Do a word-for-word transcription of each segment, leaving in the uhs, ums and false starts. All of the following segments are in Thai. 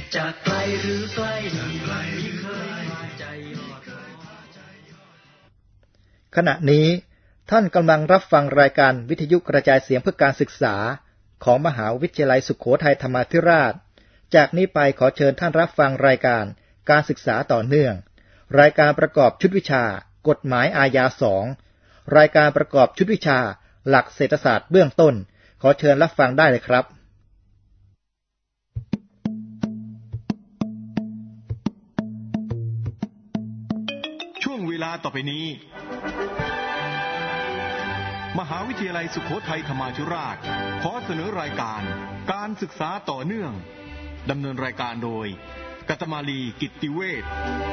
จากไกลหรือใกล้ที่เคยพาใจขณะนี้ท่านกำลังรับฟังรายการวิทยุกระจายเสียงเพื่อการศึกษาของมหาวิทยาลัยสุโขทัยธรรมาธิราชจากนี้ไปขอเชิญท่านรับฟังรายการการศึกษาต่อเนื่องรายการประกอบชุดวิชากฎหมายอาญาสองรายการประกอบชุดวิชาหลักเศรษฐศาสตร์เบื้องต้นขอเชิญรับฟังได้เลยครับช่วงเวลาต่อไปนี้มหาวิทยาลัยสุโขทัยธรรมาธิราชขอเสนอรายการการศึกษาต่อเนื่องดำเนินรายการโดยกัตมาลีกิตติเวช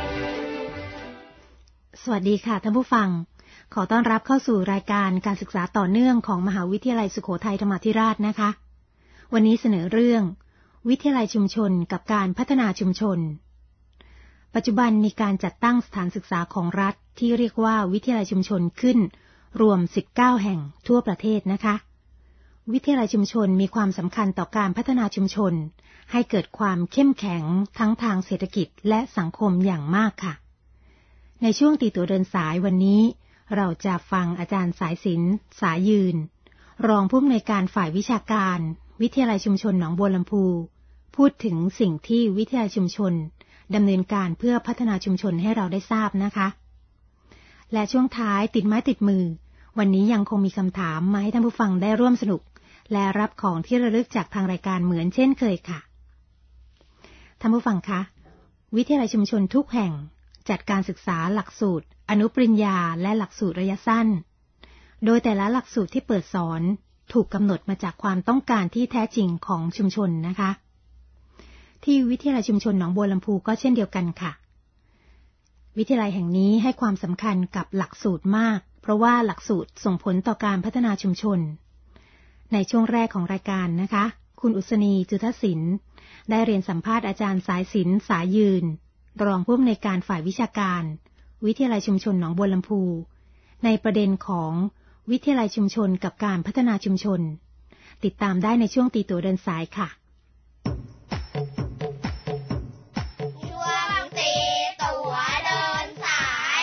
สวัสดีค่ะท่านผู้ฟังขอต้อนรับเข้าสู่รายการการศึกษาต่อเนื่องของมหาวิทยาลัยสุโขทัยธรรมาธิราชนะคะวันนี้เสนอเรื่องวิทยาลัยชุมชนกับการพัฒนาชุมชนปัจจุบันมีการจัดตั้งสถานศึกษาของรัฐที่เรียกว่าวิทยาลัยชุมชนขึ้นรวมสิบเก้าแห่งทั่วประเทศนะคะวิทยาลัยชุมชนมีความสำคัญต่อการพัฒนาชุมชนให้เกิดความเข้มแข็งทั้งทางเศรษฐกิจและสังคมอย่างมากค่ะในช่วงตีตัวเดินสายวันนี้เราจะฟังอาจารย์สายสิญจน์สายยืนรองผู้อำนวยการฝ่ายวิชาการวิทยาลัยชุมชนหนองบัวลำพูพูดถึงสิ่งที่วิทยาลัยชุมชนดำเนินการเพื่อพัฒนาชุมชนให้เราได้ทราบนะคะและช่วงท้ายติดไม้ติดมือวันนี้ยังคงมีคำถามมาให้ท่านผู้ฟังได้ร่วมสนุกและรับของที่ระลึกจากทางรายการเหมือนเช่นเคยค่ะท่านผู้ฟังคะวิทยาลัยชุมชนทุกแห่งจัดการศึกษาหลักสูตรอนุปริญญาและหลักสูตรระยะสั้นโดยแต่ละหลักสูตรที่เปิดสอนถูกกำหนดมาจากความต้องการที่แท้จริงของชุมชนนะคะที่วิทยาลัยชุมชนหนองบัวลำพูก็เช่นเดียวกันค่ะวิทยาลัยแห่งนี้ให้ความสำคัญกับหลักสูตรมากเพราะว่าหลักสูตรส่งผลต่อการพัฒนาชุมชนในช่วงแรกของรายการนะคะคุณอุศนีจุทศิลป์ได้เรียนสัมภาษณ์อาจารย์สายสิญจน์สายยืนรองผู้อำนวยการฝ่ายวิชาการวิทยาลัยชุมชนหนองบัวลำพูในประเด็นของวิทยาลัยชุมชนกับการพัฒนาชุมชนติดตามได้ในช่วงตีตัวเดินสายค่ะช่วงตีตัวเดินสาย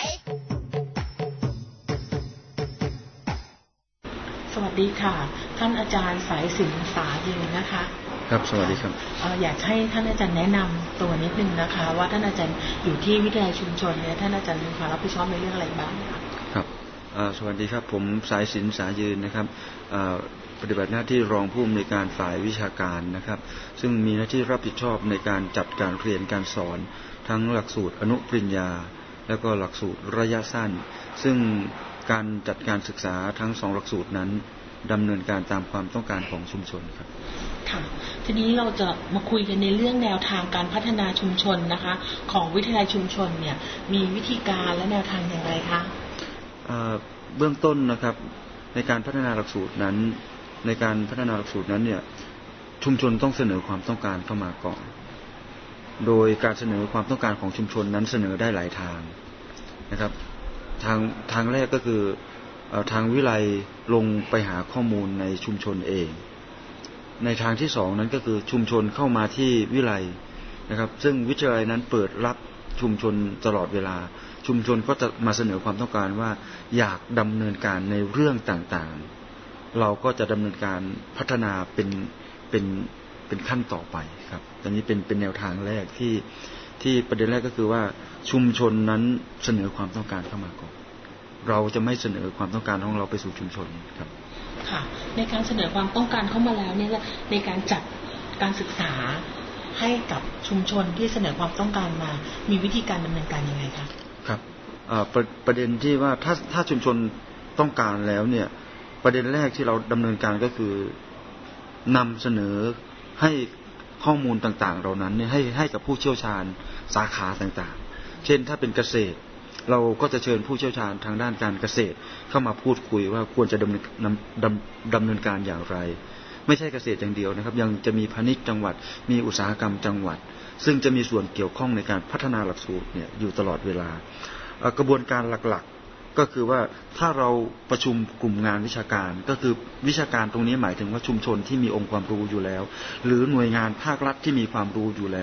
สวัสดีค่ะท่านอาจารย์สายสิญจน์สายยืนนะคะครับสวัสดีครับอยากให้ท่านอาจารย์แนะนำตัวนิดนึงนะคะว่าท่านอาจารย์อยู่ที่วิทยาลัยชุมชนเนี่ยท่านอาจารย์มีความรับผิดชอบในเรื่องอะไรบ้างคะครับสวัสดีครับผมสายสิญจน์สายยืนนะครับปฏิบัติหน้าที่รองผู้อำนวยการฝ่ายวิชาการนะครับซึ่งมีหน้าที่รับผิดชอบในการจัดการเรียนการสอนทั้งหลักสูตรอนุปริญญาและก็หลักสูตรระยะสั้นซึ่งการจัดการศึกษาทั้งสองหลักสูตรนั้นดำเนินการตามความต้องการของชุมชนครับค่ะทีนี้เราจะมาคุยกันในเรื่องแนวทางการพัฒนาชุมชนนะคะของวิทยาลัยชุมชนเนี่ยมีวิธีการและแนวทางอย่างไรคะเบื้องต้นนะครับในการพัฒนาหลักสูตรนั้นในการพัฒนาหลักสูตรนั้นเนี่ยชุมชนต้องเสนอความต้องการเข้ามาก่อนโดยการเสนอความต้องการของชุมชนนั้นเสนอได้หลายทางนะครับทางทางแรกก็คือทางวิไลลงไปหาข้อมูลในชุมชนเองในทางที่สองนั้นก็คือชุมชนเข้ามาที่วิไลนะครับซึ่งวิทยาลัยนั้นเปิดรับชุมชนตลอดเวลาชุมชนก็จะมาเสนอความต้องการว่าอยากดำเนินการในเรื่องต่างๆเราก็จะดำเนินการพัฒนาเป็นเป็นเป็นขั้นต่อไปครับอันนี้เป็นเป็นแนวทางแรกที่ที่ประเด็นแรกก็คือว่าชุมชนนั้นเสนอความต้องการเข้ามาก่อนเราจะไม่เสนอความต้องการของเราไปสู่ชุมชนครับค่ะในการเสนอความต้องการเข้ามาแล้วเนี่ยในการจัดการศึกษาให้กับชุมชนที่เสนอความต้องการมามีวิธีการดำเนินการยังไงคะครับประประเด็นที่ว่าถ้าถ้าชุมชนต้องการแล้วเนี่ยประเด็นแรกที่เราดำเนินการก็คือนำเสนอให้ข้อมูลต่างๆเหล่านั้นเนี่ยให้ให้กับผู้เชี่ยวชาญสาขาต่างๆเช่นถ้าเป็นเกษตรเราก็จะเชิญผู้เชี่ยวชาญทางด้านการเกษตรเข้ามาพูดคุยว่าควรจะดำเนินดำดำเนินการอย่างไรไม่ใช่เกษตรอย่างเดียวนะครับยังจะมีพาณิชย์จังหวัดมีอุตสาหกรรมจังหวัดซึ่งจะมีส่วนเกี่ยวข้องในการพัฒนาหลักสูตรเนี่ยอยู่ตลอดเวลากระบวนการหลักๆก็คือว่าถ้าเราประชุมกลุ่มงานวิชาการก็คือวิชาการตรงนี้หมายถึงว่าชุมชนที่มีองค์ความรู้อยู่แล้วหรือหน่วยงานภาครัฐที่มีความรู้อยู่แล้ว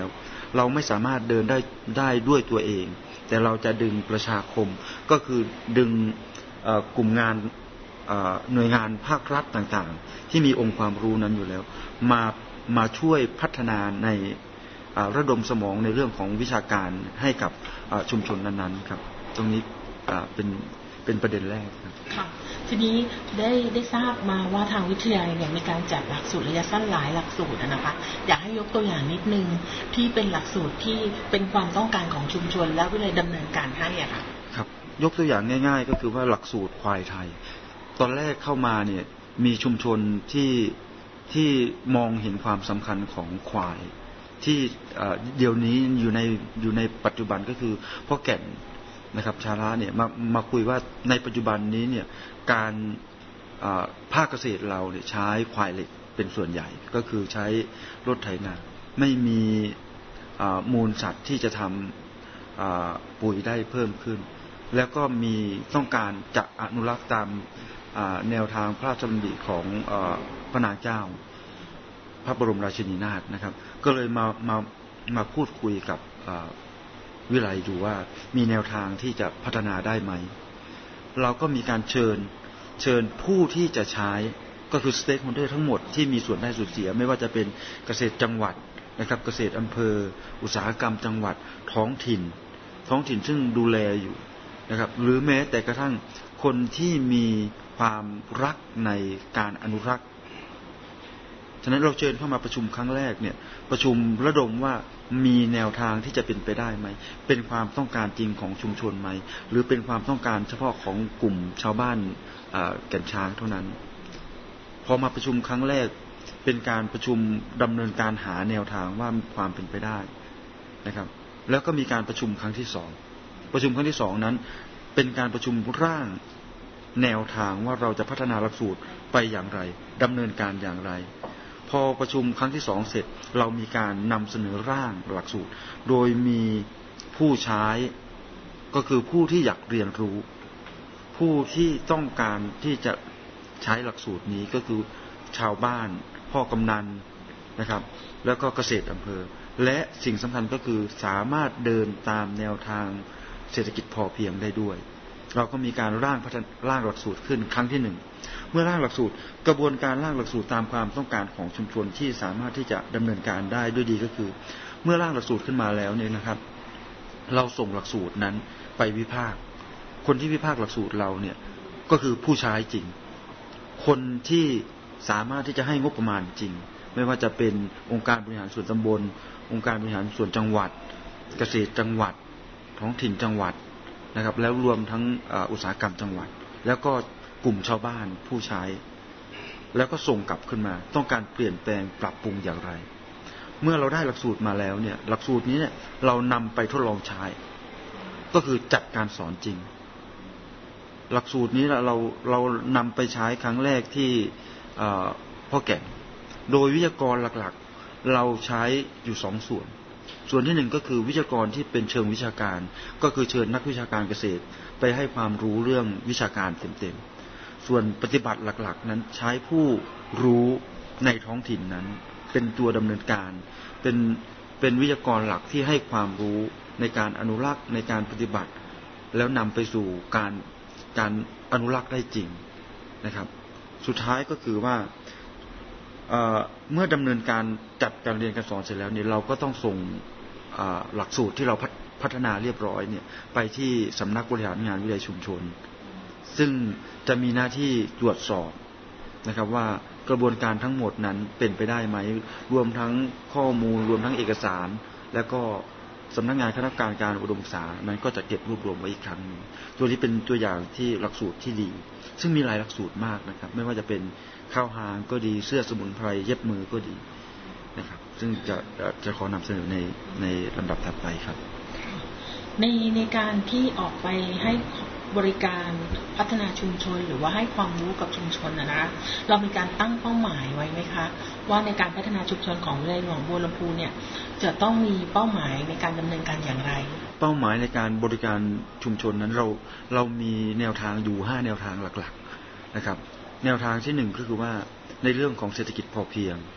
เราไม่สามารถเดินได้ได้ด้วยตัวเองแต่เราจะดึงประชาคมก็คือดึงกลุ่มงานหน่วยงานภาครัฐต่างๆที่มีองค์ความรู้นั้นอยู่แล้วมามาช่วยพัฒนาในระดมสมองในเรื่องของวิชาการให้กับชุมชนนั้นๆครับตรงนี้เป็นเป็นประเด็นแรกครับค่ะทีนี้ได้ได้ทราบมาว่าทางวิทยาลัยเนี่ยมีการจัดหลักสูตรระยะสั้นหลายหลักสูตรนะคะอยากให้ยกตัวอย่างนิดนึงที่เป็นหลักสูตรที่เป็นความต้องการของชุมชนแล้ววิทยาลัยดำเนินการให้อ่ะค่ะครับยกตัวอย่างง่ายๆก็คือว่าหลักสูตรควายไทยตอนแรกเข้ามาเนี่ยมีชุมชนที่ที่มองเห็นความสำคัญของควายที่เดี๋ยวนี้อยู่ในอยู่ในปัจจุบันก็คือพ่อแก่นนะครับชาระเนี่ยมามาคุยว่าในปัจจุบันนี้เนี่ยการภาคเกษตรเราเนี่ยใช้ควายเหล็กเป็นส่วนใหญ่ก็คือใช้รถไถนาไม่มีมูลสัตว์ที่จะทำปุ๋ยได้เพิ่มขึ้นแล้วก็มีต้องการจะอนุรักษ์ตามแนวทางพระราชดำริของพระนางเจ้าพระบรมราชินีนาถนะครับก็เลยมามามาพูดคุยกับวิไลดูว่ามีแนวทางที่จะพัฒนาได้ไหมเราก็มีการเชิญเชิญผู้ที่จะใช้ก็คือสเต็กโฮลเดอร์ทั้งหมดที่มีส่วนได้ส่วนเสียไม่ว่าจะเป็นเกษตรจังหวัดนะครับเกษตรอำเภออุตสาหกรรมจังหวัดท้องถิ่นท้องถิ่นซึ่งดูแลอยู่นะครับหรือแม้แต่กระทั่งคนที่มีความรักในการอนุรักษ์ฉะนั้นเราเชิญเข้ามาประชุมครั้งแรกเนี่ยประชุมระดมว่ามีแนวทางที่จะเป็นไปได้ไหมเป็นความต้องการจริงของชุมชนไหมหรือเป็นความต้องการเฉพาะของกลุ่มชาวบ้านแก่นช้างเท่านั้นพอมาประชุมครั้งแรกเป็นการประชุมดำเนินการหาแนวทางว่ามีความเป็นไปได้นะครับแล้วก็มีการประชุมครั้งที่สองประชุมครั้งที่สองนั้นเป็นการประชุมร่างแนวทางว่าเราจะพัฒนาหลักสูตรไปอย่างไรดำเนินการอย่างไรพอประชุมครั้งที่สองเสร็จเรามีการนำเสนอร่างหลักสูตรโดยมีผู้ใช้ก็คือผู้ที่อยากเรียนรู้ผู้ที่ต้องการที่จะใช้หลักสูตรนี้ก็คือชาวบ้านพ่อกำนันนะครับแล้วก็เกษตรอำเภอและสิ่งสำคัญก็คือสามารถเดินตามแนวทางเศรษฐกิจพอเพียงได้ด้วยเราก็มีการร่างพัฒนาร่างหลักสูตรขึ้นครั้งที่หนึ่งเมื่อร่างหลักสูตรกระบวนการร่างหลักสูตรตามความต้องการของชุมชนที่สามารถที่จะดำเนินการได้ด้วยดีก็คือเมื่อร่างหลักสูตรขึ้นมาแล้วเนี่ยนะครับเราส่งหลักสูตรนั้นไปวิพากษ์คนที่วิพากษ์หลักสูตรเราเนี่ยก็คือผู้ใช้จริงคนที่สามารถที่จะให้งบประมาณจริงไม่ว่าจะเป็นองค์การบริหารส่วนตำบลองค์การบริหารส่วนจังหวัดเกษตรจังหวัดท้องถิ่นจังหวัดนะครับแล้วรวมทั้งอุตสาหกรรมจังหวัดแล้วก็กลุ่มชาวบ้านผู้ใช้แล้วก็ส่งกลับขึ้นมาต้องการเปลี่ยนแปลงปรับปรุงอย่างไรเมื่อเราได้หลักสูตรมาแล้วเนี่ยหลักสูตรนี้เนี่ยเรานำไปทดลองใช้ก็คือจัดการสอนจริงหลักสูตรนี้เราเรานำไปใช้ครั้งแรกที่พ่อแก่นโดยวิทยากรหลักๆเราใช้อยู่สองส่วนส่วนที่หนึ่งก็คือวิทยากรที่เป็นเชิงวิชาการก็คือเชิญนักวิชาการเกษตรไปให้ความรู้เรื่องวิชาการเต็มๆส่วนปฏิบัติหลักๆนั้นใช้ผู้รู้ในท้องถิ่นนั้นเป็นตัวดำเนินการเป็นเป็นวิทยากรหลักที่ให้ความรู้ในการอนุรักษ์ในการปฏิบัติแล้วนำไปสู่การการอนุรักษ์ได้จริงนะครับสุดท้ายก็คือว่าเ, เมื่อดำเนินการจัดการเรียนการสอนเสร็จแล้วเนี่ยเราก็ต้องส่งหลักสูตรที่เราพัฒนาเรียบร้อยเนี่ยไปที่สำนักบริหารงานวิทยาลัยชุมชนซึ่งจะมีหน้าที่ตรวจสอบนะครับว่ากระบวนการทั้งหมดนั้นเป็นไปได้ไหมรวมทั้งข้อมูลรวมทั้งเอกสารแล้วก็สำนักงานคณะกรรมการการอุดมศึกษานั้นก็จะเก็บรวบรวมไว้อีกครั้งนึงตัวนี้เป็นตัวอย่างที่หลักสูตรที่ดีซึ่งมีหลายหลักสูตรมากนะครับไม่ว่าจะเป็นข้าวหางก็ดีเสื้อสมุนไพรเย็บมือก็ดีนะครับซึ่งจะจะขอนำเสนอในในลำดับถัดไปครับในในการที่ออกไปให้บริการพัฒนาชุมชนหรือว่าให้ความรู้กับชุมชนนะนะเรามีการตั้งเป้าหมายไว้ไหมคะว่าในการพัฒนาชุมชนของวิทยาลัยหนองบัวลำพูเนี่ยจะต้องมีเป้าหมายในการดำเนินการอย่างไรเป้าหมายในการบริการชุมชนนั้นเราเรามีแนวทางอยู่ห้าแนวทางหลักๆนะครับแนวทางที่หนึ่งก็คือว่าในเรื่องของเศรษฐกิจพอเพียง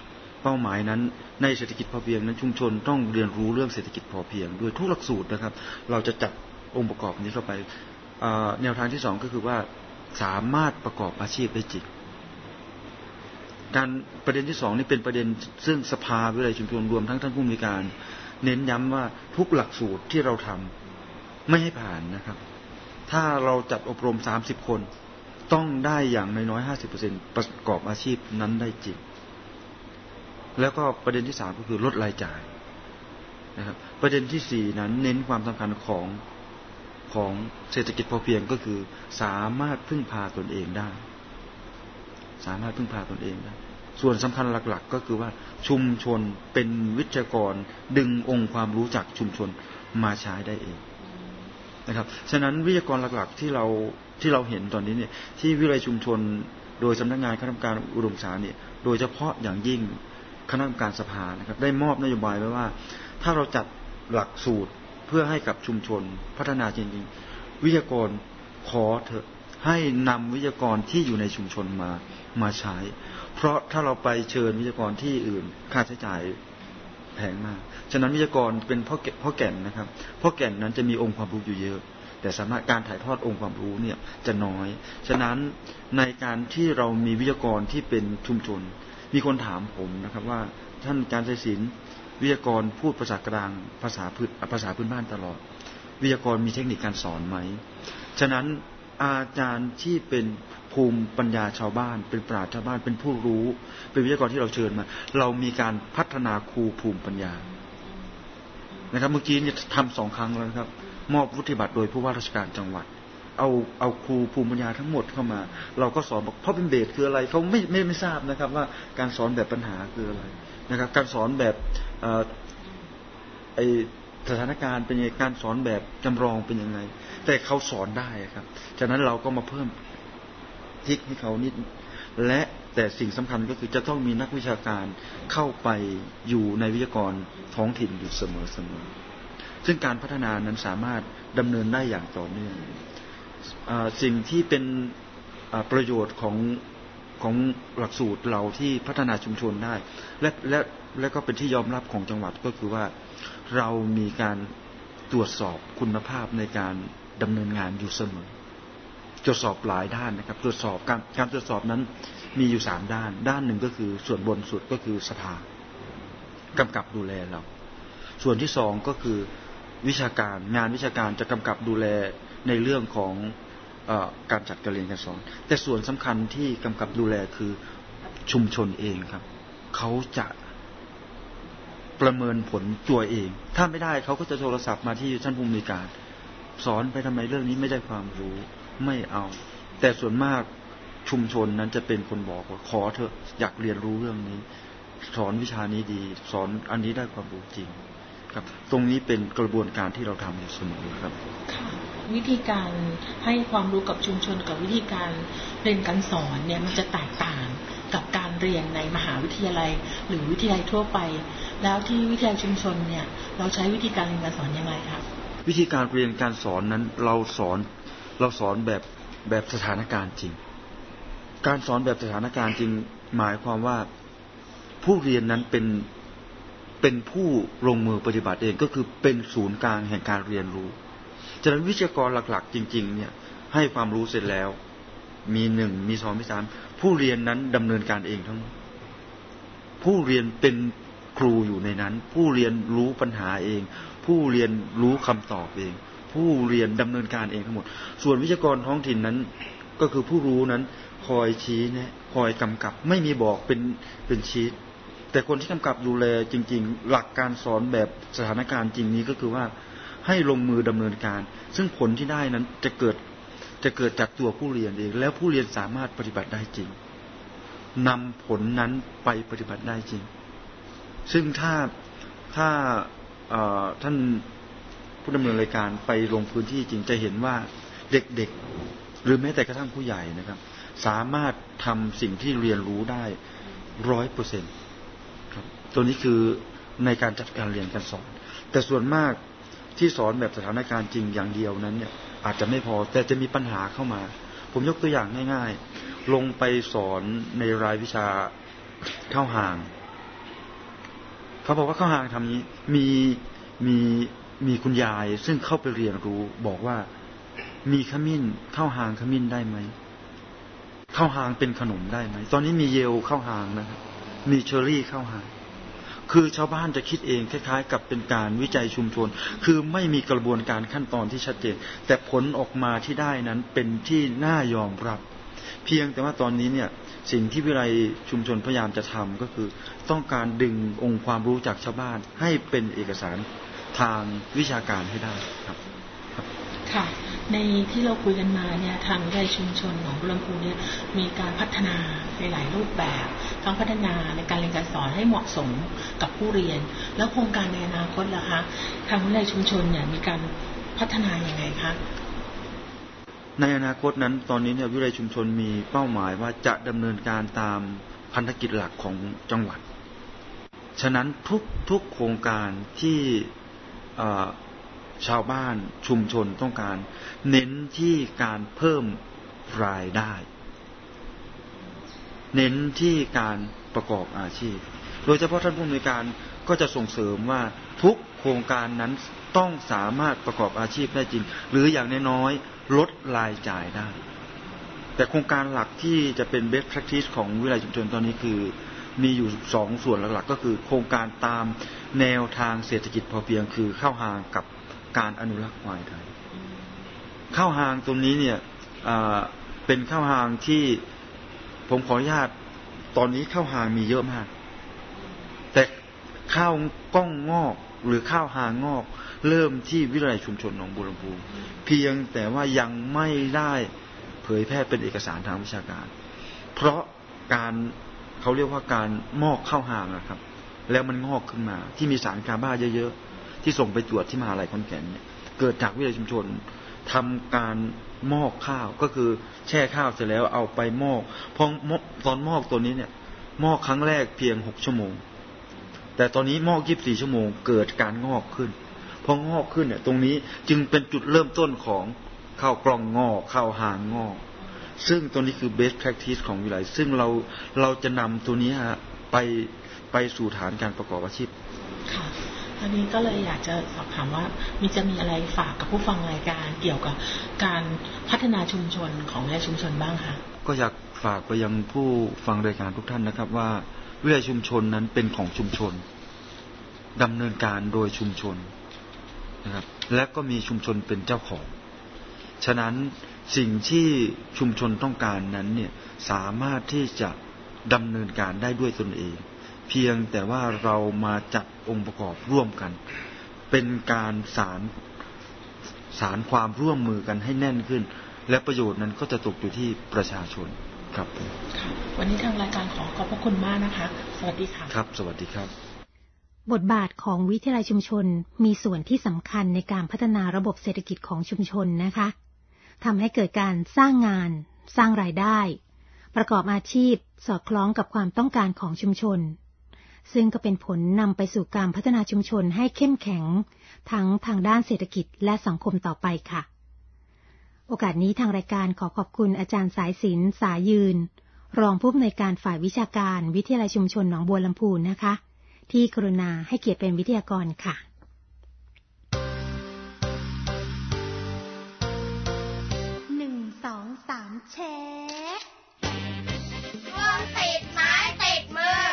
เป้าหมายนั้นในเศรษฐกิจพอเพียงนั้นชุมชนต้องเรียนรู้เรื่องเศรษฐกิจพอเพียงด้วยทุกหลักสูตรนะครับเราจะจัดองค์ประกอบนี้เข้าไปแนวทางที่สองก็คือว่าสามารถประกอบอาชีพได้จริงการประเด็นที่สองนี่เป็นประเด็นซึ่งสภาวิทยาลัยชุมชนรวมทั้งท่านผู้มีการเน้นย้ำว่าทุกหลักสูตรที่เราทำไม่ให้ผ่านนะครับถ้าเราจัดอบรมสามสิบคนต้องได้อย่างน้อยๆ ห้าสิบเปอร์เซ็นต์ ประกอบอาชีพนั้นได้จริงแล้วก็ประเด็นที่สามก็คือลดรายจ่ายนะครับประเด็นที่สี่นั้นเน้นความสำคัญของของเศรษฐกิจพอเพียงก็คือสามารถพึ่งพาตนเองได้สามารถพึ่งพาตนเองได้ส่วนสำคัญหลักๆก็คือว่าชุมชนเป็นวิทยากรดึงองค์ความรู้จากชุมชนมาใช้ได้เองนะครับฉะนั้นวิทยากรหลักๆที่เราที่เราเห็นตอนนี้เนี่ยที่วิทยาลัยชุมชนโดยสำนักงานคณะกรรมการอุดมศึกษาเนี่ยโดยเฉพาะอย่างยิ่งคณะกรรมการสภานะครับได้มอบนโยบายไว้ว่าถ้าเราจัดหลักสูตรเพื่อให้กับชุมชนพัฒนาจริงๆวิทยากรขอเถอะให้นำวิทยากรที่อยู่ในชุมชนมามาใช้เพราะถ้าเราไปเชิญวิทยากรที่อื่นค่าใช้จ่ายแพงมากฉะนั้นวิทยากรเป็นพ่อแก่พ่อแก่นนะครับพ่อแก่นนั้นจะมีองค์ความรู้อยู่เยอะแต่สามารถการถ่ายทอดองค์ความรู้เนี่ยจะน้อยฉะนั้นในการที่เรามีวิทยากรที่เป็นชุมชนมีคนถามผมนะครับว่าท่านอาจารย์ชัยศิลป์วิทยากรพูดภาษากลางภาษาพื้นภาษาพื้นบ้านตลอดวิทยากรมีเทคนิคการสอนไหมฉะนั้นอาจารย์ที่เป็นภูมิปัญญาชาวบ้านเป็นปราชญ์ชาวบ้านเป็นผู้รู้เป็นวิทยากรที่เราเชิญมาเรามีการพัฒนาครูภูมิปัญญานะครับเมื่อกี้เนี่ยทำสองครั้งแล้วนะครับมอบวุฒิบัตรโดยผู้ว่าราชการจังหวัดเอาเอาครูภูมิปัญญาทั้งหมดเข้ามาเราก็สอนบอกพ่อเป็นเบสคืออะไรเขาไม่ไม่ไม่ทราบนะครับว่าการสอนแบบปัญหาคืออะไรนะครับการสอนแบบไอสถานการณ์เป็นยังไงการสอนแบบจำลองเป็นยังไงแต่เขาสอนได้ครับฉะนั้นเราก็มาเพิ่มทิกให้เขานิดและแต่สิ่งสำคัญก็คือจะต้องมีนักวิชาการเข้าไปอยู่ในวิทยากรท้องถิ่นอยู่เสมอเสมอซึ่งการพัฒนานั้นสามารถดำเนินได้อย่างต่อเนื่องสิ่งที่เป็นประโยชน์ของของหลักสูตรเราที่พัฒนาชุมชนได้และและและก็เป็นที่ยอมรับของจังหวัดก็คือว่าเรามีการตรวจสอบคุณภาพในการดำเนินงานอยู่เสมอตรวจสอบหลายด้านนะครับตรวจสอบการการตรวจสอบนั้นมีอยู่สามด้านด้านหนึ่งก็คือส่วนบนสุดก็คือสภากำกับดูแลเราส่วนที่สองก็คือวิชาการงานวิชาการจะกำกับดูแลในเรื่องของเอ่อการจัดการเรียนการสอนแต่ส่วนสำคัญที่กำกับดูแลคือชุมชนเองครับเขาจะประเมินผลตัวเองถ้าไม่ได้เขาก็จะโทรศัพท์มาที่ท่านผู้อำนวยการสอนไปทำไมเรื่องนี้ไม่ได้ความรู้ไม่เอาแต่ส่วนมากชุมชนนั้นจะเป็นคนบอกว่าขอเถอะอยากเรียนรู้เรื่องนี้สอนวิชานี้ดีสอนอันนี้ได้ความรู้จริงครับตรงนี้เป็นกระบวนการที่เราทำอยู่เสมอครับวิธีการให้ความรู้กับชุมชนกับวิธีการเรียนการสอนเนี่ยมันจะแตกต่างกับการเรียนในมหาวิทยาลัยหรือวิทยาลัยทั่วไปแล้วที่วิทยาลัยชุมชนเนี่ยเราใช้วิธีการเรียนการสอนยังไงครับวิธีการเรียนการสอนนั้นเราสอนเราสอนแบบแบบสถานการณ์จริงการสอนแบบสถานการณ์จริงหมายความว่าผู้เรียนนั้นเป็นเป็นผู้ลงมือปฏิบัติเองก็คือเป็นศูนย์กลางแห่งการเรียนรู้ฉะนั้นวิทยากรหลักๆจริงๆเนี่ยให้ความรู้เสร็จแล้วมีหนึ่งมีสองมีสามผู้เรียนนั้นดำเนินการเองทั้งหมดผู้เรียนเป็นครูอยู่ในนั้นผู้เรียนรู้ปัญหาเองผู้เรียนรู้คำตอบเองผู้เรียนดำเนินการเองทั้งหมดส่วนวิทยากรท้องถิ่นนั้นก็คือผู้รู้นั้นคอยชี้แนะคอยกำกับไม่มีบอกเป็นเป็นชี้แต่คนที่กำกับดูแลจริงๆหลักการสอนแบบสถานการณ์จริงนี้ก็คือว่าให้ลงมือดำเนินการซึ่งผลที่ได้นั้นจะเกิดจะเกิดจากตัวผู้เรียนเองแล้วผู้เรียนสามารถปฏิบัติได้จริงนำผลนั้นไปปฏิบัติได้จริงซึ่งถ้าถ้าท่านผู้ดำเนินรายการไปลงพื้นที่จริงจะเห็นว่าเด็กๆหรือแม้แต่กระทั่งผู้ใหญ่นะครับสามารถทำสิ่งที่เรียนรู้ได้ร้อยเปอร์เซ็นต์ครับตัวนี้คือในการจัดการเรียนการสอนแต่ส่วนมากที่สอนแบบสถานการณ์จริงอย่างเดียวนั้นเนี่ยอาจจะไม่พอแต่จะมีปัญหาเข้ามาผมยกตัวอย่างง่ายๆลงไปสอนในรายวิชาเข้าห่างเขาบอกว่าข้าวหางทำนี้มีมีมีคุณยายซึ่งเข้าไปเรียนรู้บอกว่ามีขมิ้นข้าวหางขมิ้นได้ไหมข้าวหางเป็นขนมได้ไหมตอนนี้มีเยลข้าวหางนะครับมีเชอร์รี่ข้าวหางคือชาวบ้านจะคิดเองคล้ายๆกับเป็นการวิจัยชุมชนคือไม่มีกระบวนการขั้นตอนที่ชัดเจนแต่ผลออกมาที่ได้นั้นเป็นที่น่ายอมรับเพียงแต่ว่าตอนนี้เนี่ยสิ่งที่วิทยาลัยชุมชนพยายามจะทำก็คือต้องการดึงองค์ความรู้จากชาวบ้านให้เป็นเอกสารทางวิชาการให้ได้ครับค่ะในที่เราคุยกันมาเนี่ยทางวิทยาลัยชุมชนของบุรีรัมย์เนี่ยมีการพัฒนาในหลายรูปแบบทั้งพัฒนาในการเรียนการสอนให้เหมาะสมกับผู้เรียนแล้วโครงการในอนาคตล่ะคะทางวิทยาลัยชุมชนเนี่ยมีการพัฒนาอย่างไรคะในอนาคตนั้นตอนนี้เนี่ยวิทยาลัยชุมชนมีเป้าหมายว่าจะดำเนินการตามพันธกิจหลักของจังหวัดฉะนั้นทุกทุกโครงการที่ชาวบ้านชุมชนต้องการเน้นที่การเพิ่มรายได้เน้นที่การประกอบอาชีพโดยเฉพาะท่านผู้อำนวยการก็จะส่งเสริมว่าทุกโครงการนั้นต้องสามารถประกอบอาชีพได้จริงหรืออย่างน้อยๆลดรายจ่ายได้แต่โครงการหลักที่จะเป็น best practice ของวิทยาลัยชุมชนตอนนี้คือมีอยู่สองส่วนหลักๆก็คือโครงการตามแนวทางเศรษฐกิจพอเพียงคือข้าวหางกับการอนุรักษ์ควายไทยข้าวหางตรงนี้เนี่ยเป็นข้าวหางที่ผมขออนุญาตตอนนี้ข้าวหางมีเยอะมากแต่ข้าวกล้องงอกหรือข้าวหางงอกเริ่มที่วิทยาลัยชุมชนหนองบัวลำพูเพียงแต่ว่ายังไม่ได้เผยแพร่เป็นเอกสารทางวิชาการเพราะการเขาเรียกว่าการมอกข้าวหางนะครับแล้วมันงอกขึ้นมาที่มีสารคาร์บ้าเยอะๆที่ส่งไปตรวจที่มหาลัยขอนแก่นเนี่ยเกิดจากวิทยาลัยชุมชนทำการมอกข้าวก็คือแช่ข้าวเสร็จแล้วเอาไปมอกพอตอนมอกตัวนี้เนี่ยมอกครั้งแรกเพียงหกชั่วโมงแต่ตอนนี้มอกยี่สิบสี่ชั่วโมงเกิดการงอกขึ้นพองอกขึ้นเนี่ยตรงนี้จึงเป็นจุดเริ่มต้นของข้าวกล้องงอกข้าวหางงอกซึ่งตัวนี้คือ best practice ของวิทยาลัยซึ่งเราเราจะนำตัวนี้ฮะไปไปสู่ฐานการประกอบอาชีพค่ะอันนี้ก็เลยอยากจะสอบถามว่ามีจะมีอะไรฝากกับผู้ฟังรายการเกี่ยวกับการพัฒนาชุมชนของวิทยาลัยชุมชนบ้างคะก็อยากฝากไปยังผู้ฟังรายการทุกท่านนะครับว่าวิทยาลัยชุมชนนั้นเป็นของชุมชนดำเนินการโดยชุมชนนะครับและก็มีชุมชนเป็นเจ้าของฉะนั้นสิ่งที่ชุมชนต้องการนั้นเนี่ยสามารถที่จะดำเนินการได้ด้วยตนเองเพียงแต่ว่าเรามาจัดองค์ประกอบร่วมกันเป็นการสานสานความร่วมมือกันให้แน่นขึ้นและประโยชน์นั้นก็จะตกอยู่ที่ประชาชนครับวันนี้ทางรายการขอขอบพระคุณมากนะคะสวัสดีค่ะครับสวัสดีครับบทบาทของวิทยาลัยชุมชนมีส่วนที่สำคัญในการพัฒนาระบบเศรษฐกิจของชุมชนนะคะทำให้เกิดการสร้างงานสร้างรายได้ประกอบอาชีพสอดคล้องกับความต้องการของชุมชนซึ่งก็เป็นผลนำไปสู่การพัฒนาชุมชนให้เข้มแข็งทั้งทางด้านเศรษฐกิจและสังคมต่อไปค่ะโอกาสนี้ทางรายการขอขอบคุณอาจารย์สายสิญจน์สายยืนรองผู้อำนวยการฝ่ายวิชาการวิทยาลัยชุมชนหนองบัวลำพูนะคะที่กรุณาให้เกียรติเป็นวิทยากรค่ะหนึ่งสองสามแชร์รวมติดไม้ติดมือ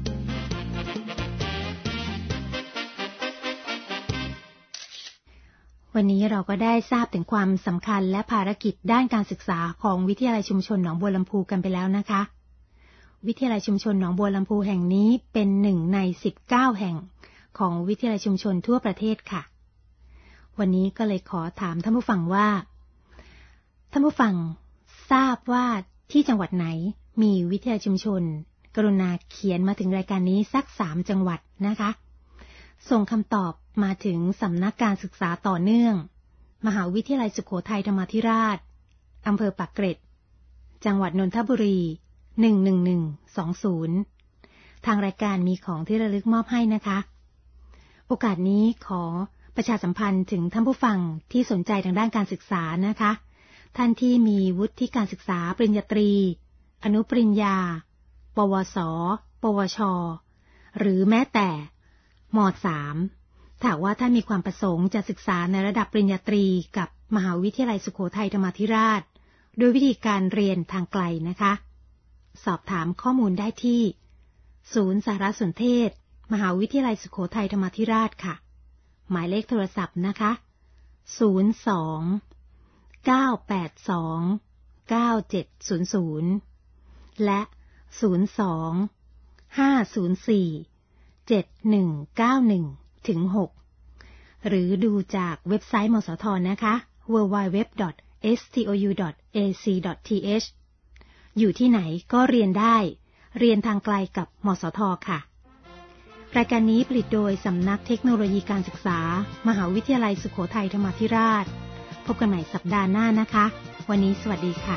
วันนี้เราก็ได้ทราบถึงความสำคัญและภารกิจด้านการศึกษาของวิทยาลัยชุมชนหนองบัวลำพูกันไปแล้วนะคะวิทยาลัยชุมชนหนองบัวลำพูแห่งนี้เป็นหนึ่งในสิบเก้าแห่งของวิทยาลัยชุมชนทั่วประเทศค่ะวันนี้ก็เลยขอถามท่านผู้ฟังว่าท่านผู้ฟังทราบว่าที่จังหวัดไหนมีวิทยาลัยชุมชนกรุณาเขียนมาถึงรายการนี้สักสามจังหวัดนะคะส่งคำตอบมาถึงสำนักการศึกษาต่อเนื่องมหาวิทยาลัยสุโขทัยธรรมาธิราชอำเภอปากเกร็ดจังหวัดนนทบุรีหนึ่งหนึ่งหนึ่งสองศูนย์ทางรายการมีของที่ระลึกมอบให้นะคะโอกาสนี้ขอประชาสัมพันธ์ถึงท่านผู้ฟังที่สนใจทางด้านการศึกษานะคะท่านที่มีวุฒิการศึกษาปริญญาตรีอนุปริญญาปวสปวชหรือแม้แต่ม.สาม ถ้าว่าท่านมีความประสงค์จะศึกษาในระดับปริญญาตรีกับมหาวิทยาลัยสุโขทัยธรรมาธิราชโดยวิธีการเรียนทางไกลนะคะสอบถามข้อมูลได้ที่ศูนย์สารสนเทศมหาวิทยาลัยสุโขทัยธรรมาธิราชค่ะหมายเลขโทรศัพท์นะคะศูนย์ สอง เก้า แปด สอง เก้า เจ็ด ศูนย์ ศูนย์และศูนย์ สอง ห้า ศูนย์ สี่ เจ็ด หนึ่ง เก้า หนึ่ง ถึง หก หรือดูจากเว็บไซต์มสทนะคะ ดับเบิลยู ดับเบิลยู ดับเบิลยู ดอท เอส ที โอ ยู ดอท เอ ซี ดอท ที เอช อยู่ที่ไหนก็เรียนได้เรียนทางไกลกับมสทค่ะรายการนี้ผลิตโดยสำนักเทคโนโลยีการศึกษามหาวิทยาลัยสุโขทัยธรรมาธิราชพบกันใหม่สัปดาห์หน้านะคะวันนี้สวัสดีค่ะ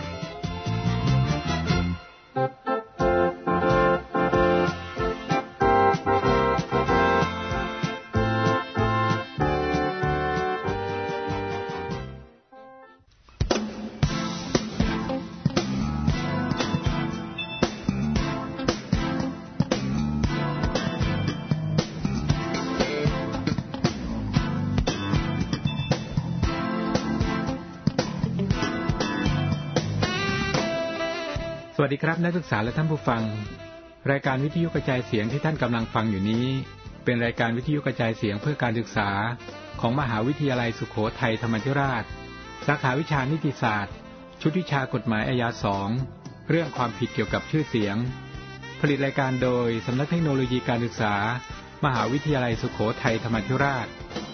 สวัสดีครับนักศึกษาและท่านผู้ฟังรายการวิทยุกระจายเสียงที่ท่านกำลังฟังอยู่นี้เป็นรายการวิทยุกระจายเสียงเพื่อการศึกษาของมหาวิทยาลัยสุโขทัยธรรมาธิราชสาขาวิชานิติศาสตร์ชุดวิชากฎหมายอาญาสองเรื่องความผิดเกี่ยวกับชื่อเสียงผลิตรายการโดยสำนักเทคโนโลยีการศึกษามหาวิทยาลัยสุโขทัยธรรมาธิราช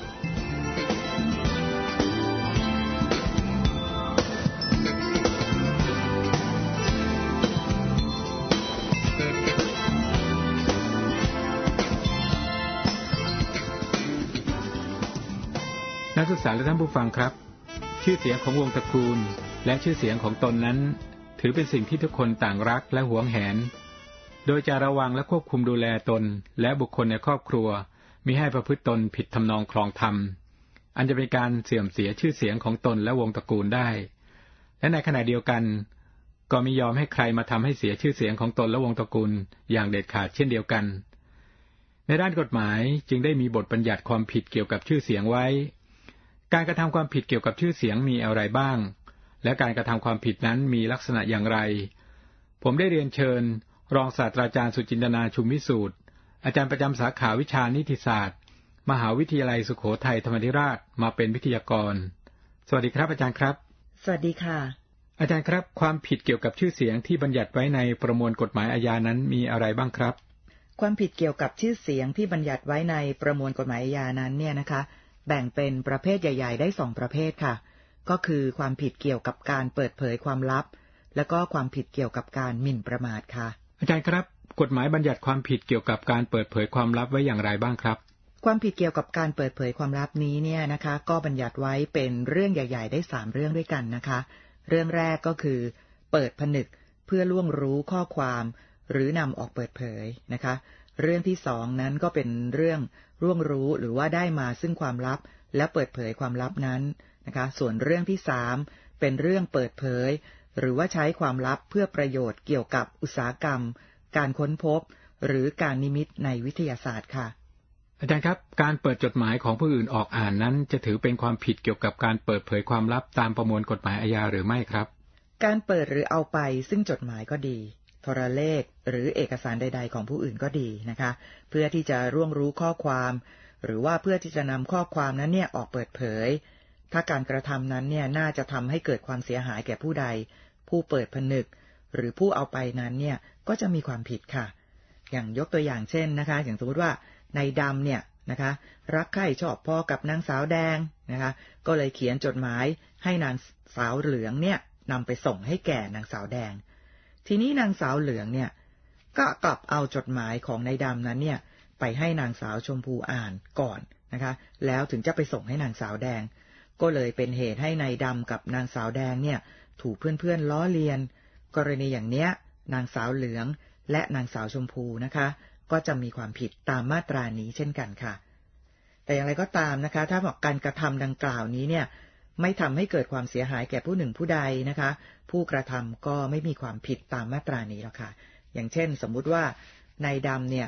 นักศึกษาและท่านผู้ฟังครับชื่อเสียงของวงตระกูลและชื่อเสียงของตนนั้นถือเป็นสิ่งที่ทุกคนต่างรักและหวงแหนโดยจะระวังและควบคุมดูแลตนและบุคคลในครอบครัวมิให้ประพฤติตนผิดทำนองคลองธรรมอันจะเป็นการเสื่อมเสียชื่อเสียงของตนและวงตระกูลได้และในขณะเดียวกันก็มิยอมให้ใครมาทำให้เสียชื่อเสียงของตนและวงตระกูลอย่างเด็ดขาดเช่นเดียวกันในด้านกฎหมายจึงได้มีบทบัญญัติความผิดเกี่ยวกับชื่อเสียงไว้การกระทำความผิดเกี่ยวกับชื่อเสียงมีอะไรบ้างและการกระทำความผิดนั้นมีลักษณะอย่างไรผมได้เรียนเชิญรองศาสตราจารย์สุจินตนาชุมวิสูตรอาจารย์ประจำสาขาวิชานิติศาสตร์มหาวิทยาลัยสุโขทัยธรรมาธิราชมาเป็นวิทยากรสวัสดีครับอาจารย์ครับสวัสดีค่ะอาจารย์ครับความผิดเกี่ยวกับชื่อเสียงที่บัญญัติไว้ในประมวลกฎหมายอาญานั้นมีอะไรบ้างครับความผิดเกี่ยวกับชื่อเสียงที่บัญญัติไว้ในประมวลกฎหมายอาญานั้นเนี่ยนะคะแบ่งเป็นประเภทใหญ่ๆได้สองประเภทค่ะก็คือความผิดเกี่ยวกับการเปิดเผยความลับและก็ความผิดเกี่ยวกับการหมิ่นประมาทค่ะอาจารย์ครับกฎหมายบัญญัติความผิดเกี่ยวกับการเปิดเผยความลับไว้อย่างไรบ้างครับความผิดเกี่ยวกับการเปิดเผยความลับนี้เนี่ยนะคะก็บัญญัติไว้เป็นเรื่องใหญ่ๆได้สามเรื่องด้วยกันนะคะเรื่องแรกก็คือเปิดผนึกเพื่อล่วงรู้ข้อความหรือนำออกเปิดเผยนะคะเรื่องที่สองนั้นก็เป็นเรื่องล่วงรู้หรือว่าได้มาซึ่งความลับและเปิดเผยความลับนั้นนะคะส่วนเรื่องที่สามเป็นเรื่องเปิดเผยหรือว่าใช้ความลับเพื่อประโยชน์เกี่ยวกับอุตสาหกรรมการค้นพบหรือการนิมิตในวิทยาศาสตร์ค่ะอาจารย์ครับการเปิดจดหมายของผู้อื่นออกอ่านนั้นจะถือเป็นความผิดเกี่ยวกับการเปิดเผยความลับตามประมวลกฎหมายอาญาหรือไม่ครับการเปิดหรือเอาไปซึ่งจดหมายก็ดีโทรเลขหรือเอกสารใดๆของผู้อื่นก็ดีนะคะเพื่อที่จะร่วงรู้ข้อความหรือว่าเพื่อที่จะนำข้อความนั้นเนี่ยออกเปิดเผยถ้าการกระทำนั้นเนี่ยน่าจะทำให้เกิดความเสียหายแก่ผู้ใดผู้เปิดผนึกหรือผู้เอาไปนั้นเนี่ยก็จะมีความผิดค่ะอย่างยกตัวอย่างเช่นนะคะอย่างสมมติว่านายดำเนี่ยนะคะรักใคร่ชอบพอกับนางสาวแดงนะคะก็เลยเขียนจดหมายให้นางสาวเหลืองเนี่ยนำไปส่งให้แก่นางสาวแดงทีนี้นางสาวเหลืองเนี่ยก็กลับเอาจดหมายของนายดำนั้นเนี่ยไปให้นางสาวชมพูอ่านก่อนนะคะแล้วถึงจะไปส่งให้นางสาวแดงก็เลยเป็นเหตุให้นายดำกับนางสาวแดงเนี่ยถูกเพื่อนๆล้อเลียนกรณีอย่างเนี้ยนางสาวเหลืองและนางสาวชมพูนะคะก็จะมีความผิดตามมาตรานี้เช่นกันค่ะแต่อย่างไรก็ตามนะคะถ้าบอกการกระทำดังกล่าวนี้เนี่ยไม่ทำให้เกิดความเสียหายแก่ผู้หนึ่งผู้ใดนะคะผู้กระทำก็ไม่มีความผิดตามมาตรานี้หรอกค่ะอย่างเช่นสมมุติว่านายดำเนี่ย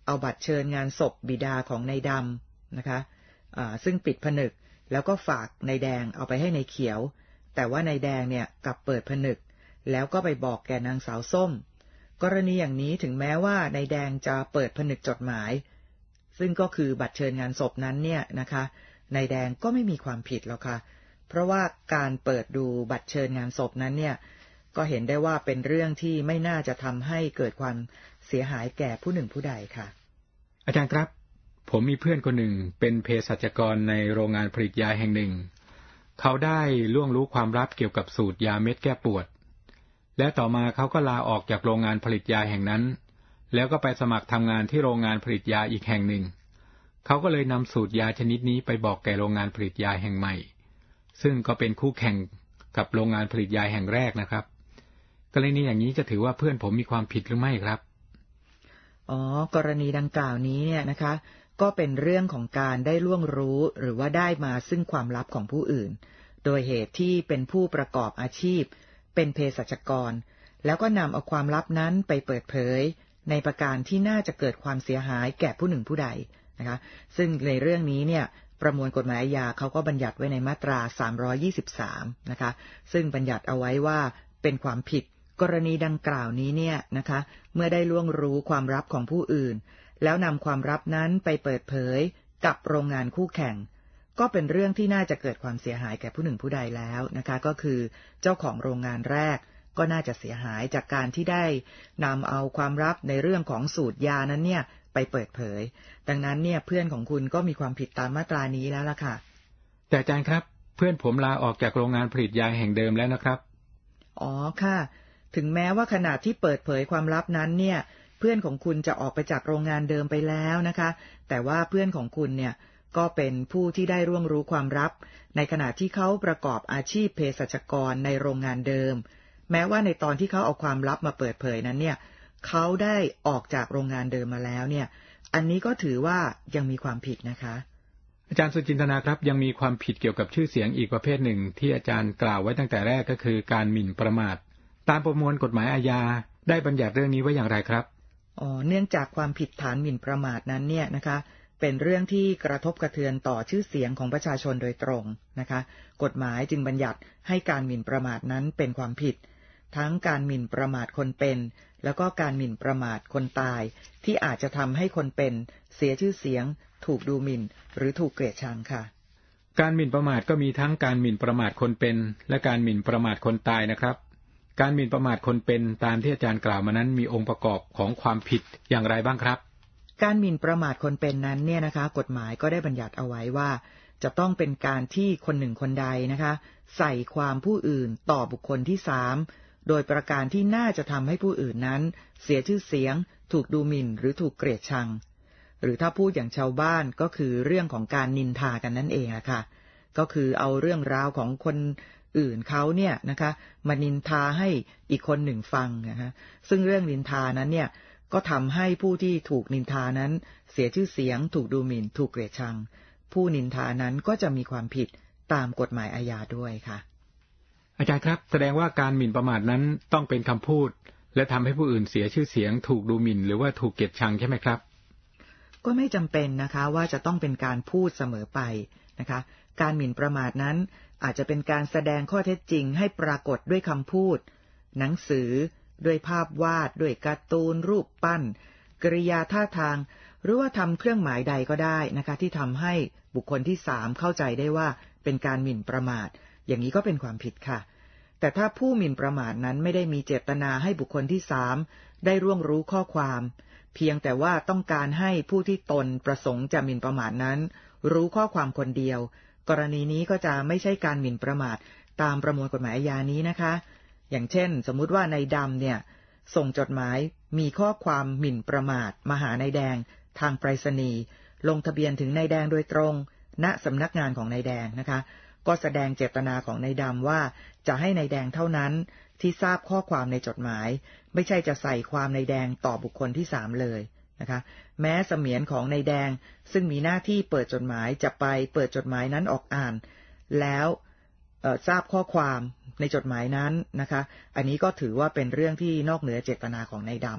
เอาบัตรเชิญงานศพบิดาของนายดำนะคะอ่าซึ่งปิดผนึกแล้วก็ฝากนายแดงเอาไปให้นายเขียวแต่ว่านายแดงเนี่ยกลับเปิดผนึกแล้วก็ไปบอกแก่นางสาวส้มกรณีอย่างนี้ถึงแม้ว่านายแดงจะเปิดผนึกจดหมายซึ่งก็คือบัตรเชิญงานศพนั้นเนี่ยนะคะนายแดงก็ไม่มีความผิดหรอกค่ะเพราะว่าการเปิดดูบัตรเชิญงานศพนั้นเนี่ยก็เห็นได้ว่าเป็นเรื่องที่ไม่น่าจะทำให้เกิดความเสียหายแก่ผู้หนึ่งผู้ใดค่ะอาจารย์ครับผมมีเพื่อนคนหนึ่งเป็นเภสัชกรในโรงงานผลิตยาแห่งหนึ่งเขาได้ล่วงรู้ความลับเกี่ยวกับสูตรยาเม็ดแก้ปวดและต่อมาเขาก็ลาออกจากโรงงานผลิตยาแห่งนั้นแล้วก็ไปสมัครทำงานที่โรงงานผลิตยาอีกแห่งหนึ่งเขาก็เลยนำสูตรยาชนิดนี้ไปบอกแก่โรงงานผลิตยาแห่งใหม่ซึ่งก็เป็นคู่แข่งกับโรงงานผลิตยาแห่งแรกนะครับกรณีอย่างนี้จะถือว่าเพื่อนผมมีความผิดหรือไม่ครับอ๋อกรณีดังกล่าวนี้เนี่ยนะคะก็เป็นเรื่องของการได้ล่วงรู้หรือว่าได้มาซึ่งความลับของผู้อื่นโดยเหตุที่เป็นผู้ประกอบอาชีพเป็นเภสัชกรแล้วก็นำเอาความลับนั้นไปเปิดเผยในประการที่น่าจะเกิดความเสียหายแก่ผู้หนึ่งผู้ใดนะคะซึ่งในเรื่องนี้เนี่ยประมวลกฎหมายอาญาเขาก็บัญญัติไว้ในมาตราสามร้อยยี่สิบสามนะคะซึ่งบัญญัติเอาไว้ว่าเป็นความผิดกรณีดังกล่าวนี้เนี่ยนะคะเมื่อได้ล่วงรู้ความลับของผู้อื่นแล้วนำความลับนั้นไปเปิดเผยกับโรงงานคู่แข่งก็เป็นเรื่องที่น่าจะเกิดความเสียหายแก่ผู้หนึ่งผู้ใดแล้วนะคะก็คือเจ้าของโรงงานแรกก็น่าจะเสียหายจากการที่ได้นำเอาความลับในเรื่องของสูตรยานั้นเนี่ยไปเปิดเผยดังนั้นเนี่ยเพื่อนของคุณก็มีความผิดตามมาตรานี้แล้วล่ะค่ะแต่อาจารย์ครับเพื่อนผมลาออกจากโรงงานผลิตยาแห่งเดิมแล้วนะครับอ๋อค่ะถึงแม้ว่าขณะที่เปิดเผยความลับนั้นเนี่ยเพื่อนของคุณจะออกไปจากโรงงานเดิมไปแล้วนะคะแต่ว่าเพื่อนของคุณเนี่ยก็เป็นผู้ที่ได้ร่วงรู้ความลับในขณะที่เขาประกอบอาชีพเภสัชกรในโรงงานเดิมแม้ว่าในตอนที่เขาเอาความลับมาเปิดเผยนั้นเนี่ยเขาได้ออกจากโรงงานเดิมมาแล้วเนี่ยอันนี้ก็ถือว่ายังมีความผิดนะคะอาจารย์สุจินตนาครับยังมีความผิดเกี่ยวกับชื่อเสียงอีกประเภทหนึ่งที่อาจารย์กล่าวไว้ตั้งแต่แรกก็คือการหมิ่นประมาทตามประมวลกฎหมายอาญาได้บัญญัติเรื่องนี้ไว้อย่างไรครับอ๋อเนื่องจากความผิดฐานหมิ่นประมาทนั้นเนี่ยนะคะเป็นเรื่องที่กระทบกระเทือนต่อชื่อเสียงของประชาชนโดยตรงนะคะกฎหมายจึงบัญญัติให้การหมิ่นประมาทนั้นเป็นความผิดทั้งการหมิ่นประมาทคนเป็นแล้วก็การหมิ่นประมาทคนตายที่อาจจะทำให้คนเป็นเสียชื่อเสียงถูกดูหมิ่นหรือถูกเกลียดชังค่ะการหมิ่นประมาทก็มีทั้งการหมิ่นประมาทคนเป็นและการหมิ่นประมาทคนตายนะครับการหมิ่นประมาทคนเป็นตามที่อาจารย์กล่าวมานั้นมีองค์ประกอบของความผิดอย่างไรบ้างครับการหมิ่นประมาทคนเป็นนั้นเนี่ยนะคะกฎหมายก็ได้บัญญัติเอาไว้ว่าจะต้องเป็นการที่คนหนึ่งคนใดนะคะใส่ความผู้อื่นต่อบุคคลที่สามโดยประการที่น่าจะทำให้ผู้อื่นนั้นเสียชื่อเสียงถูกดูหมิ่นหรือถูกเกลียดชังหรือถ้าพูดอย่างชาวบ้านก็คือเรื่องของการนินทากันนั่นเองอะค่ะก็คือเอาเรื่องราวของคนอื่นเขาเนี่ยนะคะมานินทาให้อีกคนหนึ่งฟังนะคะซึ่งเรื่องนินทานั้นเนี่ยก็ทำให้ผู้ที่ถูกนินทานั้นเสียชื่อเสียงถูกดูหมิ่นถูกเกลียดชังผู้นินทานั้นก็จะมีความผิดตามกฎหมายอาญาด้วยค่ะอาจารย์ครับแสดงว่าการหมิ่นประมาทนั้นต้องเป็นคำพูดและทำให้ผู้อื่นเสียชื่อเสียงถูกดูหมิ่นหรือว่าถูกเกลียดชังใช่ไหมครับก็ไม่จำเป็นนะคะว่าจะต้องเป็นการพูดเสมอไปนะคะการหมิ่นประมาทนั้นอาจจะเป็นการแสดงข้อเท็จจริงให้ปรากฏด้วยคำพูดหนังสือด้วยภาพวาดด้วยการ์ตูนรูปปั้นกริยาท่าทางหรือว่าทำเครื่องหมายใดก็ได้นะคะที่ทำให้บุคคลที่สามเข้าใจได้ว่าเป็นการหมิ่นประมาทอย่างนี้ก็เป็นความผิดค่ะแต่ถ้าผู้หมิ่นประมาทนั้นไม่ได้มีเจตนาให้บุคคลที่สามได้ร่วงรู้ข้อความเพียงแต่ว่าต้องการให้ผู้ที่ตนประสงค์จะหมิ่นประมาทนั้นรู้ข้อความคนเดียวกรณีนี้ก็จะไม่ใช่การหมิ่นประมาทตามประมวลกฎหมายอาญานี้นะคะอย่างเช่นสมมุติว่านายดำเนี่ยส่งจดหมายมีข้อความหมิ่นประมาทมาหานายแดงทางไปรษณีย์ลงทะเบียนถึงนายแดงโดยตรงณสำนักงานของนายแดงนะคะก็แสดงเจตนาของนายดำว่าจะให้นายแดงเท่านั้นที่ทราบข้อความในจดหมายไม่ใช่จะใส่ความนายแดงต่อบุคคลที่สามเลยนะคะแม้เสมียนของนายแดงซึ่งมีหน้าที่เปิดจดหมายจะไปเปิดจดหมายนั้นออกอ่านแล้วทราบข้อความในจดหมายนั้นนะคะอันนี้ก็ถือว่าเป็นเรื่องที่นอกเหนือเจตนาของนายด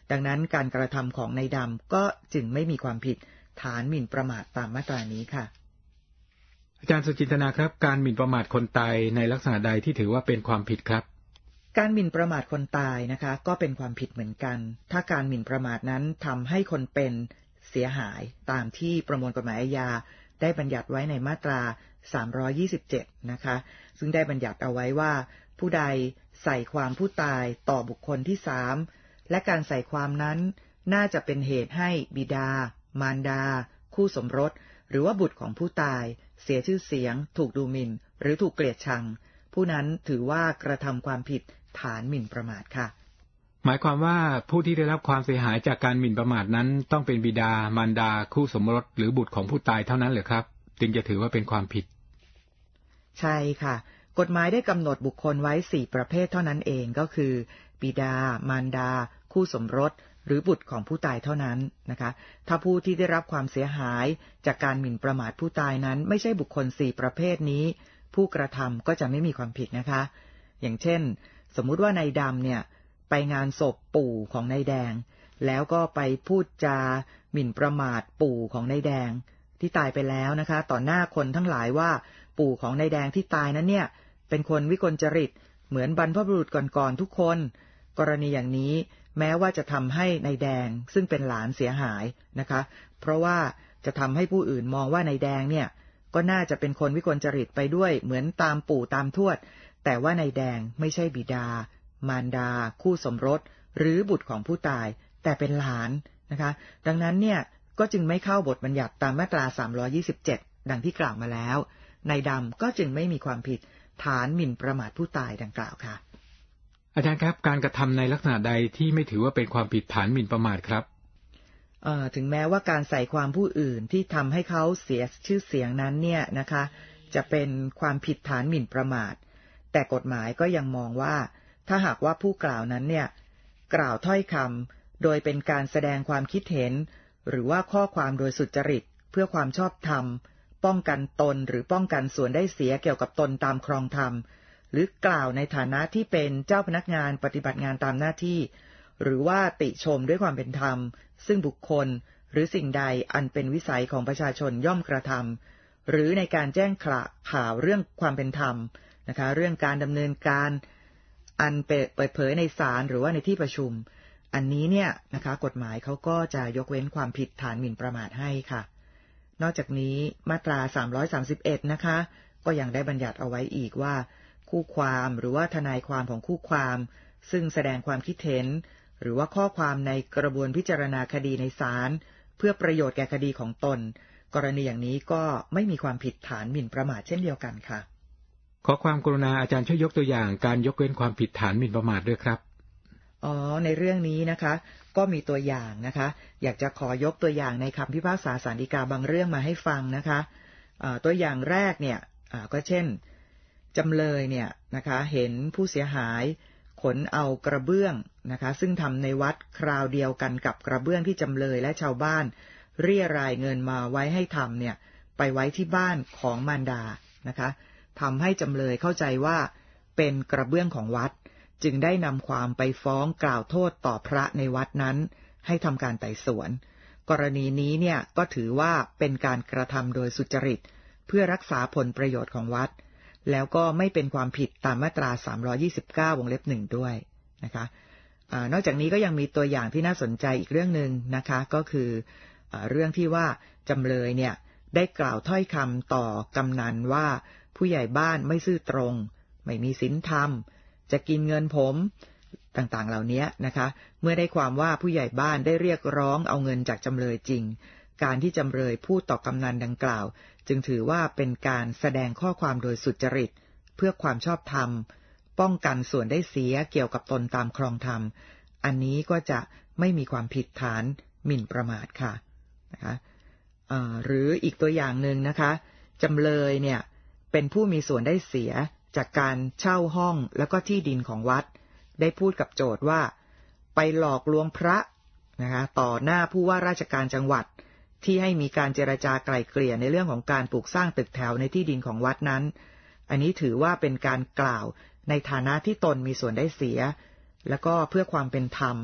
ดังนั้นการกระทำของนายดำก็จึงไม่มีความผิดฐานหมิ่นประมาทตามมาตรานี้ค่ะอาจารย์สุจินตนาครับการหมิ่นประมาทคนตายในลักษณะใดที่ถือว่าเป็นความผิดครับการหมิ่นประมาทคนตายนะคะก็เป็นความผิดเหมือนกันถ้าการหมิ่นประมาทนั้นทำให้คนเป็นเสียหายตามที่ประมวลกฎหมายอาญาได้บัญญัติไว้ในมาตราสามร้อยยี่สิบเจ็ดนะคะซึ่งได้บัญญัติเอาไว้ว่าผู้ใดใส่ความผู้ตายต่อบุคคลที่สามและการใส่ความนั้นน่าจะเป็นเหตุให้บิดามารดาคู่สมรสหรือว่าบุตรของผู้ตายเสียชื่อเสียงถูกดูหมิ่นหรือถูกเกลียดชังผู้นั้นถือว่ากระทำความผิดฐานหมิ่นประมาทค่ะหมายความว่าผู้ที่ได้รับความเสียหายจากการหมิ่นประมาทนั้นต้องเป็นบิดามารดาคู่สมรสหรือบุตรของผู้ตายเท่านั้นเหรอครับจึงจะถือว่าเป็นความผิดใช่ค่ะกฎหมายได้กำหนดบุคคลไว้สี่ประเภทเท่านั้นเองก็คือบิดามารดาคู่สมรสหรือบุตรของผู้ตายเท่านั้นนะคะถ้าผู้ที่ได้รับความเสียหายจากการหมิ่นประมาทผู้ตายนั้นไม่ใช่บุคคลสี่ประเภทนี้ผู้กระทำก็จะไม่มีความผิดนะคะอย่างเช่นสมมุติว่านายดำเนี่ยไปงานศพปู่ของนายแดงแล้วก็ไปพูดจาหมิ่นประมาทปู่ของนายแดงที่ตายไปแล้วนะคะต่อหน้าคนทั้งหลายว่าปู่ของนายแดงที่ตายนั้นเนี่ยเป็นคนวิกลจริตเหมือนบรรพบุรุษก่อนๆทุกคนกรณีอย่างนี้แม้ว่าจะทำให้นายแดงซึ่งเป็นหลานเสียหายนะคะเพราะว่าจะทำให้ผู้อื่นมองว่านายแดงเนี่ยก็น่าจะเป็นคนวิกลจริตไปด้วยเหมือนตามปู่ตามทวดแต่ว่านายแดงไม่ใช่บิดามารดาคู่สมรสหรือบุตรของผู้ตายแต่เป็นหลานนะคะดังนั้นเนี่ยก็จึงไม่เข้าบทบัญญัติตามมาตราสามร้อยยี่สิบเจ็ดดังที่กล่าวมาแล้วนายดำก็จึงไม่มีความผิดฐานหมิ่นประมาทผู้ตายดังกล่าวค่ะอาจารย์ครับการกระทำในลักษณะใดที่ไม่ถือว่าเป็นความผิดฐานหมิ่นประมาทครับเอ่อถึงแม้ว่าการใส่ความผู้อื่นที่ทำให้เขาเสียชื่อเสียงนั้นเนี่ยนะคะจะเป็นความผิดฐานหมิ่นประมาทแต่กฎหมายก็ยังมองว่าถ้าหากว่าผู้กล่าวนั้นเนี่ยกล่าวถ้อยคำโดยเป็นการแสดงความคิดเห็นหรือว่าข้อความโดยสุจริตเพื่อความชอบธรรมป้องกันตนหรือป้องกันส่วนได้เสียเกี่ยวกับตนตามครองธรรมหรือกล่าวในฐานะที่เป็นเจ้าพนักงานปฏิบัติงานตามหน้าที่หรือว่าติชมด้วยความเป็นธรรมซึ่งบุคคลหรือสิ่งใดอันเป็นวิสัยของประชาชนย่อมกระทำหรือในการแจ้งข่าวเรื่องความเป็นธรรมนะคะเรื่องการดำเนินการอันเปิดเผยในศาลหรือว่าในที่ประชุมอันนี้เนี่ยนะคะกฎหมายเขาก็จะยกเว้นความผิดฐานหมิ่นประมาทให้ค่ะนอกจากนี้มาตราสามร้อยสามสิบเอ็ดนะคะก็ยังได้บัญญัติเอาไว้อีกว่าคู่ความหรือว่าทนายความของคู่ความซึ่งแสดงความคิดเห็นหรือว่าข้อความในกระบวนพิจารณาคดีในศาลเพื่อประโยชน์แก่คดีของตนกรณีอย่างนี้ก็ไม่มีความผิดฐานหมิ่นประมาทเช่นเดียวกันค่ะขอความกรุณาอาจารย์ช่วยยกตัวอย่างการยกเว้นความผิดฐานหมิ่นประมาทด้วยครับอ๋อในเรื่องนี้นะคะก็มีตัวอย่างนะคะอยากจะขอยกตัวอย่างในคำพิพากษาศาลฎีกาบางเรื่องมาให้ฟังนะคะะตัวอย่างแรกเนี่ยก็เช่นจำเลยเนี่ยนะคะเห็นผู้เสียหายขนเอากระเบื้องนะคะซึ่งทำในวัดคราวเดียวกันกับกระเบื้องที่จำเลยและชาวบ้านเรี่ยรายเงินมาไว้ให้ทำเนี่ยไปไว้ที่บ้านของมารดานะคะทำให้จำเลยเข้าใจว่าเป็นกระเบื้องของวัดจึงได้นำความไปฟ้องกล่าวโทษต่อพระในวัดนั้นให้ทำการไต่สวนกรณีนี้เนี่ยก็ถือว่าเป็นการกระทำโดยสุจริตเพื่อรักษาผลประโยชน์ของวัดแล้วก็ไม่เป็นความผิดตามมาตราสามร้อยยี่สิบเก้าวงเล็บหนึ่งด้วยนะคะอ่านอกจากนี้ก็ยังมีตัวอย่างที่น่าสนใจอีกเรื่องนึงนะคะก็คืออ่าเรื่องที่ว่าจำเลยเนี่ยได้กล่าวถ้อยคำต่อกำนันว่าผู้ใหญ่บ้านไม่ซื่อตรงไม่มีศีลธรรมจะกินเงินผมต่างๆเหล่านี้นะคะเมื่อได้ความว่าผู้ใหญ่บ้านได้เรียกร้องเอาเงินจากจำเลยจริงการที่จำเลยพูดต่อกำนันดังกล่าวจึงถือว่าเป็นการแสดงข้อความโดยสุจริตเพื่อความชอบธรรมป้องกันส่วนได้เสียเกี่ยวกับตนตามครองธรรมอันนี้ก็จะไม่มีความผิดฐานหมิ่นประมาทค่ะนะคะหรืออีกตัวอย่างหนึ่งนะคะจำเลยเนี่ยเป็นผู้มีส่วนได้เสียจากการเช่าห้องแล้วก็ที่ดินของวัดได้พูดกับโจทก์ว่าไปหลอกลวงพระนะคะต่อหน้าผู้ว่าราชการจังหวัดที่ให้มีการเจรจาไกล่เกลี่ยในเรื่องของการปลูกสร้างตึกแถวในที่ดินของวัดนั้นอันนี้ถือว่าเป็นการกล่าวในฐานะที่ตนมีส่วนได้เสียแล้วก็เพื่อความเป็นธรรม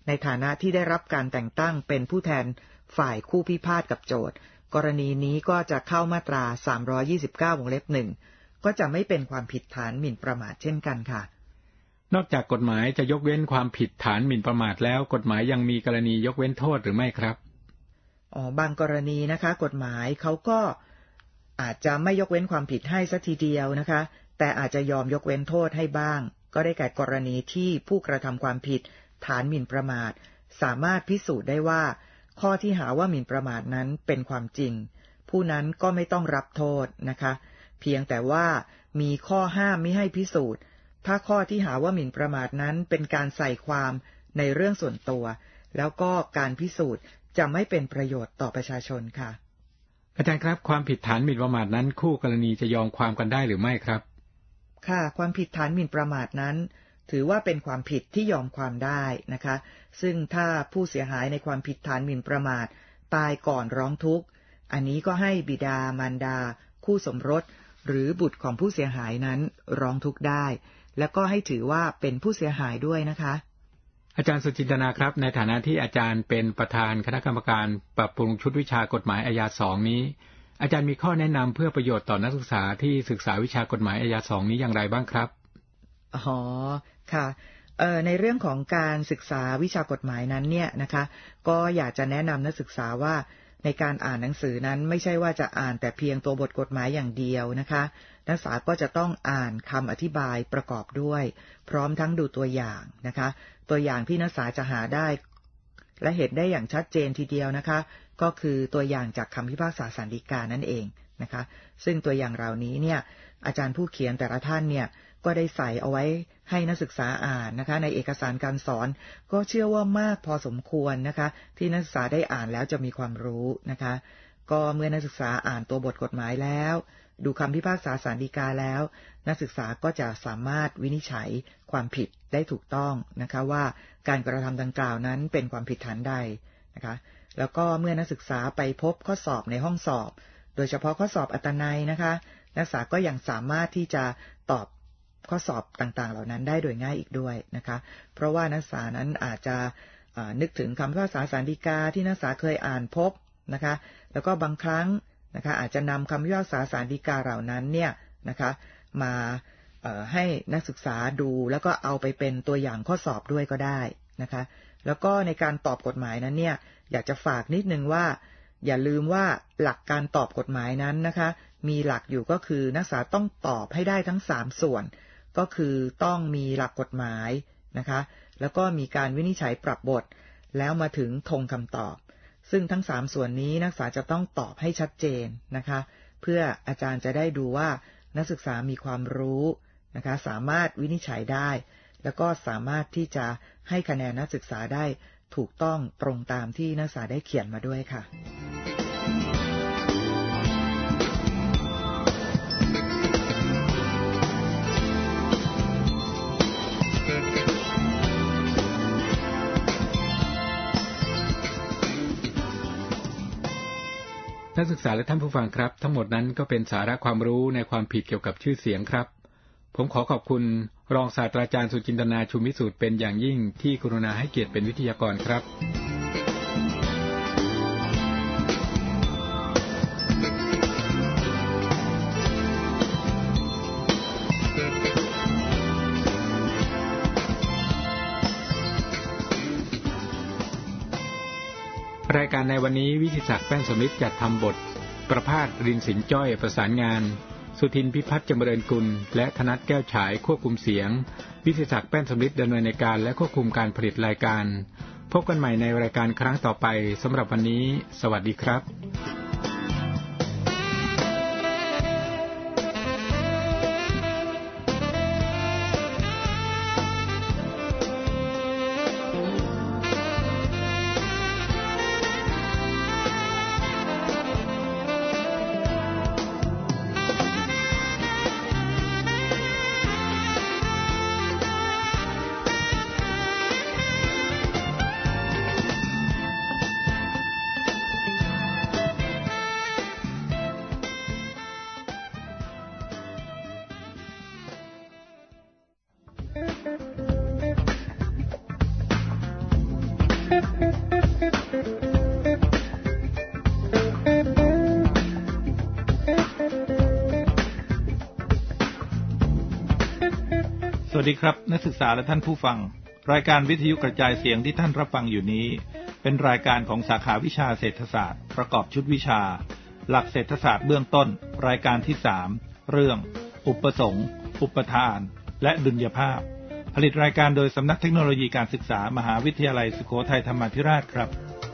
ในฐานะที่ได้รับการแต่งตั้งเป็นผู้แทนฝ่ายคู่พิพาทกับโจทก์กรณีนี้ก็จะเข้ามาตราสามร้อยยี่สิบเก้าวงเล็บหนึ่งก็จะไม่เป็นความผิดฐานหมิ่นประมาทเช่นกันค่ะนอกจากกฎหมายจะยกเว้นความผิดฐานหมิ่นประมาทแล้วกฎหมายยังมีกรณียกเว้นโทษหรือไม่ครับอ๋อบางกรณีนะคะกฎหมายเขาก็อาจจะไม่ยกเว้นความผิดให้สักทีเดียวนะคะแต่อาจจะยอมยกเว้นโทษให้บ้างก็ได้แก่กรณีที่ผู้กระทำความผิดฐานหมิ่นประมาทสามารถพิสูจน์ได้ว่าข้อที่หาว่าหมิ่นประมาทนั้นเป็นความจริงผู้นั้นก็ไม่ต้องรับโทษนะคะเพียงแต่ว่ามีข้อห้ามไม่ให้พิสูจน์ถ้าข้อที่หาว่าหมิ่นประมาทนั้นเป็นการใส่ความในเรื่องส่วนตัวแล้วก็การพิสูจน์จะไม่เป็นประโยชน์ต่อประชาชนค่ะอาจารย์ครับความผิดฐานหมิ่นประมาทนั้นคู่กรณีจะยอมความกันได้หรือไม่ครับค่ะความผิดฐานหมิ่นประมาทนั้นถือว่าเป็นความผิดที่ยอมความได้นะคะซึ่งถ้าผู้เสียหายในความผิดฐานหมิ่นประมาทตายก่อนร้องทุกข์อันนี้ก็ให้บิดามารดาคู่สมรสหรือบุตรของผู้เสียหายนั้นร้องทุกข์ได้แล้วก็ให้ถือว่าเป็นผู้เสียหายด้วยนะคะอาจารย์สุจินตนาครับในฐานะที่อาจารย์เป็นประธานคณะกรรมการปรับปรุงชุดวิชากฎหมายอาญาสองนี้อาจารย์มีข้อแนะนำเพื่อประโยชน์ต่อนักศึกษาที่ศึกษาวิชากฎหมายอาญาสองนี้อย่างไรบ้างครับอ๋อค่ะเอ่อในเรื่องของการศึกษาวิชากฎหมายนั้นเนี่ยนะคะก็อยากจะแนะนำนักศึกษาว่าในการอ่านหนังสือนั้นไม่ใช่ว่าจะอ่านแต่เพียงตัวบทกฎหมายอย่างเดียวนะคะนักศึกษาก็จะต้องอ่านคำอธิบายประกอบด้วยพร้อมทั้งดูตัวอย่างนะคะตัวอย่างที่นักศึกษาจะหาได้และเห็นได้อย่างชัดเจนทีเดียวนะคะก็คือตัวอย่างจากคำพิพากษาศาลฎีกานั่นเองนะคะซึ่งตัวอย่างเหล่านี้เนี่ยอาจารย์ผู้เขียนแต่ละท่านเนี่ยก็ได้ใส่เอาไว้ให้นักศึกษาอ่านนะคะในเอกสารการสอนก็เชื่อว่ามากพอสมควรนะคะที่นักศึกษาได้อ่านแล้วจะมีความรู้นะคะก็เมื่อนักศึกษาอ่านตัวบทกฎหมายแล้วดูคำพิพากษาศาลฎีกาแล้วนักศึกษาก็จะสามารถวินิจฉัยความผิดได้ถูกต้องนะคะว่าการกระทำดังกล่าวนั้นเป็นความผิดฐานใดนะคะแล้วก็เมื่อนักศึกษาไปพบข้อสอบในห้องสอบโดยเฉพาะข้อสอบอัตนัยนะคะนักศึกษาก็ยังสามารถที่จะตอบข้อสอบต่างๆเหล่านั้นได้โดยง่ายอีกด้วยนะคะเพราะว่านักศึกษานั้นอาจจะนึกถึงคำพิพากษาศาลฎีกาที่นักศึกษาเคยอ่านพบนะคะแล้วก็บางครั้งนะคะอาจจะนำคำพิพากษาศาลฎีกาเหล่านั้นเนี่ยนะคะมาให้นักศึกษาดูแล้วก็เอาไปเป็นตัวอย่างข้อสอบด้วยก็ได้นะคะแล้วก็ในการตอบกฎหมายนั้นเนี่ยอยากจะฝากนิดนึงว่าอย่าลืมว่าหลักการตอบกฎหมายนั้นนะคะมีหลักอยู่ก็คือนักศึกษาต้องตอบให้ได้ทั้งสามส่วนก็คือต้องมีหลักกฎหมายนะคะแล้วก็มีการวินิจฉัยปรับบทแล้วมาถึงธงคำตอบซึ่งทั้งสามส่วนนี้นักศึกษาจะต้องตอบให้ชัดเจนนะคะเพื่ออาจารย์จะได้ดูว่านักศึกษามีความรู้นะคะสามารถวินิจฉัยได้แล้วก็สามารถที่จะให้คะแนนนักศึกษาได้ถูกต้องตรงตามที่นักศึกษาได้เขียนมาด้วยค่ะนักศึกษาและท่านผู้ฟังครับทั้งหมดนั้นก็เป็นสาระความรู้ในความผิดเกี่ยวกับชื่อเสียงครับผมขอขอบคุณรองศาสตราจารย์สุจินตนาชุมวิสุทธิ์เป็นอย่างยิ่งที่กรุณาให้เกียรติเป็นวิทยากรครับรายการในวันนี้วิทิศักดิ์แป้นสมิทธิ์จัดทำบทประภาสรินสินจ้อยประสานงานสุทินพิพัฒน์จำเริญกุลและธนัทแก้วฉายควบคุมเสียงวิทิศักดิ์แป้นสมิทธิ์ดำเนินในการและควบคุมการผลิตรายการพบกันใหม่ในรายการครั้งต่อไปสำหรับวันนี้สวัสดีครับวัสดีครับนักศึกษาและท่านผู้ฟังรายการวิทยุกระจายเสียงที่ท่านรับฟังอยู่นี้เป็นรายการของสาขาวิชาเศรษฐศาสตร์ประกอบชุดวิชาหลักเศรษฐศาสตร์เบื้องต้นรายการที่สามเรื่องอุปสงค์อุปทานและดุลยภาพผลิตรายการโดยสำนักเทคโนโลยีการศึกษามหาวิทยาลัยสุโขทัยธรรมาธิราชครับ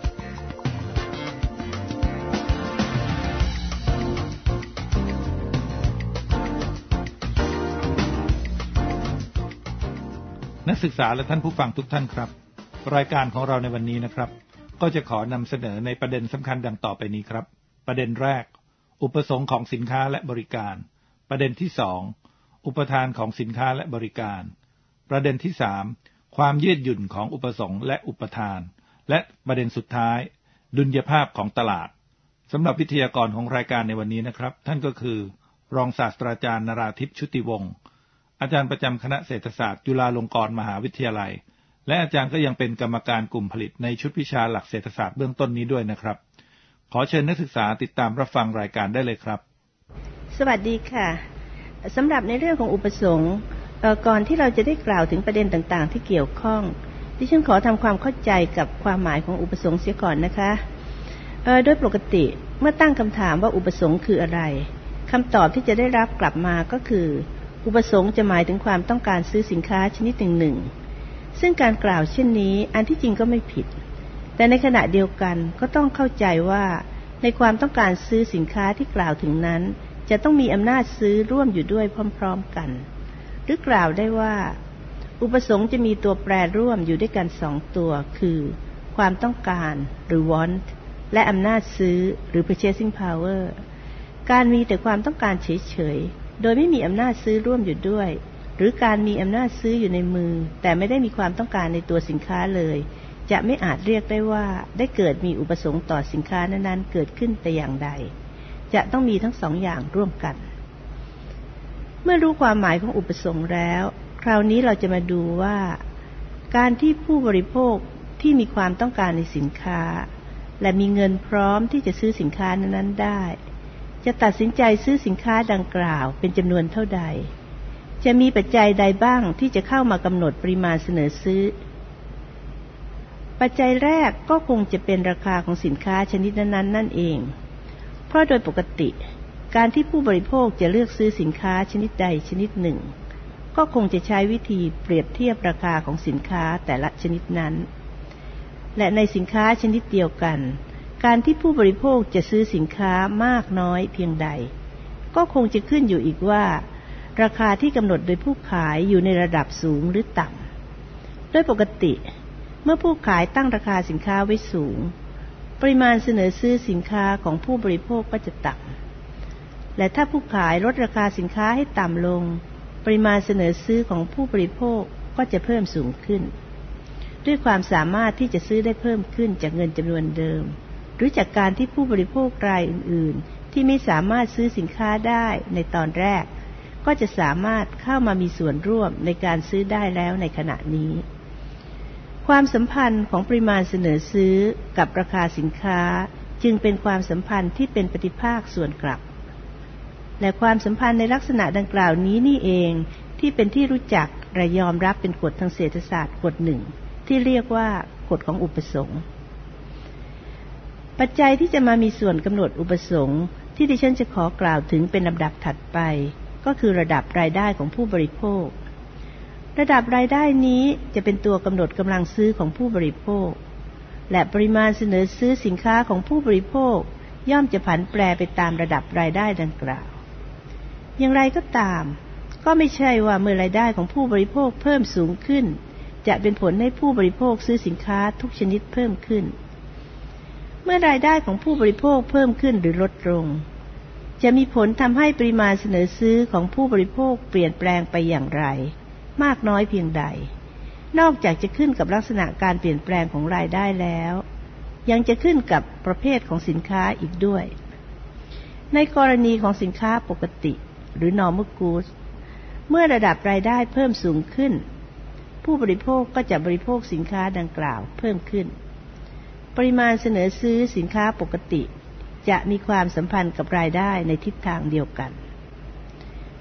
นักศึกษาและท่านผู้ฟังทุกท่านครับรายการของเราในวันนี้นะครับก็จะขอนำเสนอในประเด็นสำคัญดังต่อไปนี้ครับประเด็นแรกอุปสงค์ของสินค้าและบริการประเด็นที่สองอุปทานของสินค้าและบริการประเด็นที่สามความยืดหยุ่นของอุปสงค์และอุปทานและประเด็นสุดท้ายดุลยภาพของตลาดสำหรับวิทยากรของรายการในวันนี้นะครับท่านก็คือรองศาสตราจารย์นราธิปชุติวงศ์อาจารย์ประจำคณะเศรษฐศาสตร์จุฬาลงกรณ์มหาวิทยาลัยและอาจารย์ก็ยังเป็นกรรมการกลุ่มผลิตในชุดวิชาหลักเศรษฐศาสตร์เบื้องต้นนี้ด้วยนะครับขอเชิญนักศึกษาติดตามรับฟังรายการได้เลยครับสวัสดีค่ะสำหรับในเรื่องของอุปสงค์ก่อนที่เราจะได้กล่าวถึงประเด็นต่างๆที่เกี่ยวข้องดิฉันขอทำความเข้าใจกับความหมายของอุปสงค์เสียก่อนนะคะโดยปกติเมื่อตั้งคำถามว่าอุปสงค์คืออะไรคำตอบที่จะได้รับกลับมาก็คืออุปสงค์จะหมายถึงความต้องการซื้อสินค้าชนิดหนึ่งหนึ่งซึ่งการกล่าวเช่นนี้อันที่จริงก็ไม่ผิดแต่ในขณะเดียวกันก็ต้องเข้าใจว่าในความต้องการซื้อสินค้าที่กล่าวถึงนั้นจะต้องมีอำนาจซื้อร่วมอยู่ด้วยพร้อมๆกันหรือกล่าวได้ว่าอุปสงค์จะมีตัวแปรร่วมอยู่ด้วยกันสองตัวคือความต้องการหรือ want และอำนาจซื้อหรือ purchasing power การมีแต่ความต้องการเฉยๆโดยไม่มีอำนาจซื้อร่วมอยู่ด้วยหรือการมีอำนาจซื้ออยู่ในมือแต่ไม่ได้มีความต้องการในตัวสินค้าเลยจะไม่อาจเรียกได้ว่าได้เกิดมีอุปสงค์ต่อสินค้านั้นๆเกิดขึ้นแต่อย่างใดจะต้องมีทั้งสองอย่างร่วมกันเมื่อรู้ความหมายของอุปสงค์แล้วคราวนี้เราจะมาดูว่าการที่ผู้บริโภคที่มีความต้องการในสินค้าและมีเงินพร้อมที่จะซื้อสินค้านั้นๆได้จะตัดสินใจซื้อสินค้าดังกล่าวเป็นจำนวนเท่าใดจะมีปัจจัยใดบ้างที่จะเข้ามากำหนดปริมาณเสนอซื้อปัจจัยแรกก็คงจะเป็นราคาของสินค้าชนิดนั้นๆนั่นเองเพราะโดยปกติการที่ผู้บริโภคจะเลือกซื้อสินค้าชนิดใดชนิดหนึ่งก็คงจะใช้วิธีเปรียบเทียบราคาของสินค้าแต่ละชนิดนั้นและในสินค้าชนิดเดียวกันการที่ผู้บริโภคจะซื้อสินค้ามากน้อยเพียงใดก็คงจะขึ้นอยู่อีกว่าราคาที่กำหนดโดยผู้ขายอยู่ในระดับสูงหรือต่ำโดยปกติเมื่อผู้ขายตั้งราคาสินค้าไว้สูงปริมาณเสนอซื้อสินค้าของผู้บริโภคก็จะต่ำและถ้าผู้ขายลดราคาสินค้าให้ต่ำลงปริมาณเสนอซื้อของผู้บริโภคก็จะเพิ่มสูงขึ้นด้วยความสามารถที่จะซื้อได้เพิ่มขึ้นจากเงินจำนวนเดิมหรือจากการที่ผู้บริโภครายอื่นๆที่ไม่สามารถซื้อสินค้าได้ในตอนแรกก็จะสามารถเข้ามามีส่วนร่วมในการซื้อได้แล้วในขณะนี้ความสัมพันธ์ของปริมาณเสนอซื้อกับราคาสินค้าจึงเป็นความสัมพันธ์ที่เป็นปฏิภาคส่วนกลับและความสัมพันธ์ในลักษณะดังกล่าวนี้นี่เองที่เป็นที่รู้จักและยอมรับเป็นกฎทางเศรษฐศาสตร์กฎหนึ่งที่เรียกว่ากฎของอุปสงค์ปัจจัยที่จะมามีส่วนกำหนดอุปสงค์ที่ดิฉันจะขอกล่าวถึงเป็นลำดับถัดไปก็คือระดับรายได้ของผู้บริโภคระดับรายได้นี้จะเป็นตัวกำหนดกำลังซื้อของผู้บริโภคและปริมาณเสนอซื้อสินค้าของผู้บริโภคย่อมจะผันแปรไปตามระดับรายได้ดังกล่าวอย่างไรก็ตามก็ไม่ใช่ว่าเมื่อรายได้ของผู้บริโภคเพิ่มสูงขึ้นจะเป็นผลให้ผู้บริโภคซื้อสินค้าทุกชนิดเพิ่มขึ้นเมื่อรายได้ของผู้บริโภคเพิ่มขึ้นหรือลดลงจะมีผลทำให้ปริมาณเสนอซื้อของผู้บริโภคเปลี่ยนแปลงไปอย่างไรมากน้อยเพียงใดนอกจากจะขึ้นกับลักษณะการเปลี่ยนแปลงของรายได้แล้วยังจะขึ้นกับประเภทของสินค้าอีกด้วยในกรณีของสินค้าปกติหรือ normal goods เมื่อระดับรายได้เพิ่มสูงขึ้นผู้บริโภคก็จะบริโภคสินค้าดังกล่าวเพิ่มขึ้นปริมาณเสนอซื้อสินค้าปกติจะมีความสัมพันธ์กับรายได้ในทิศทางเดียวกัน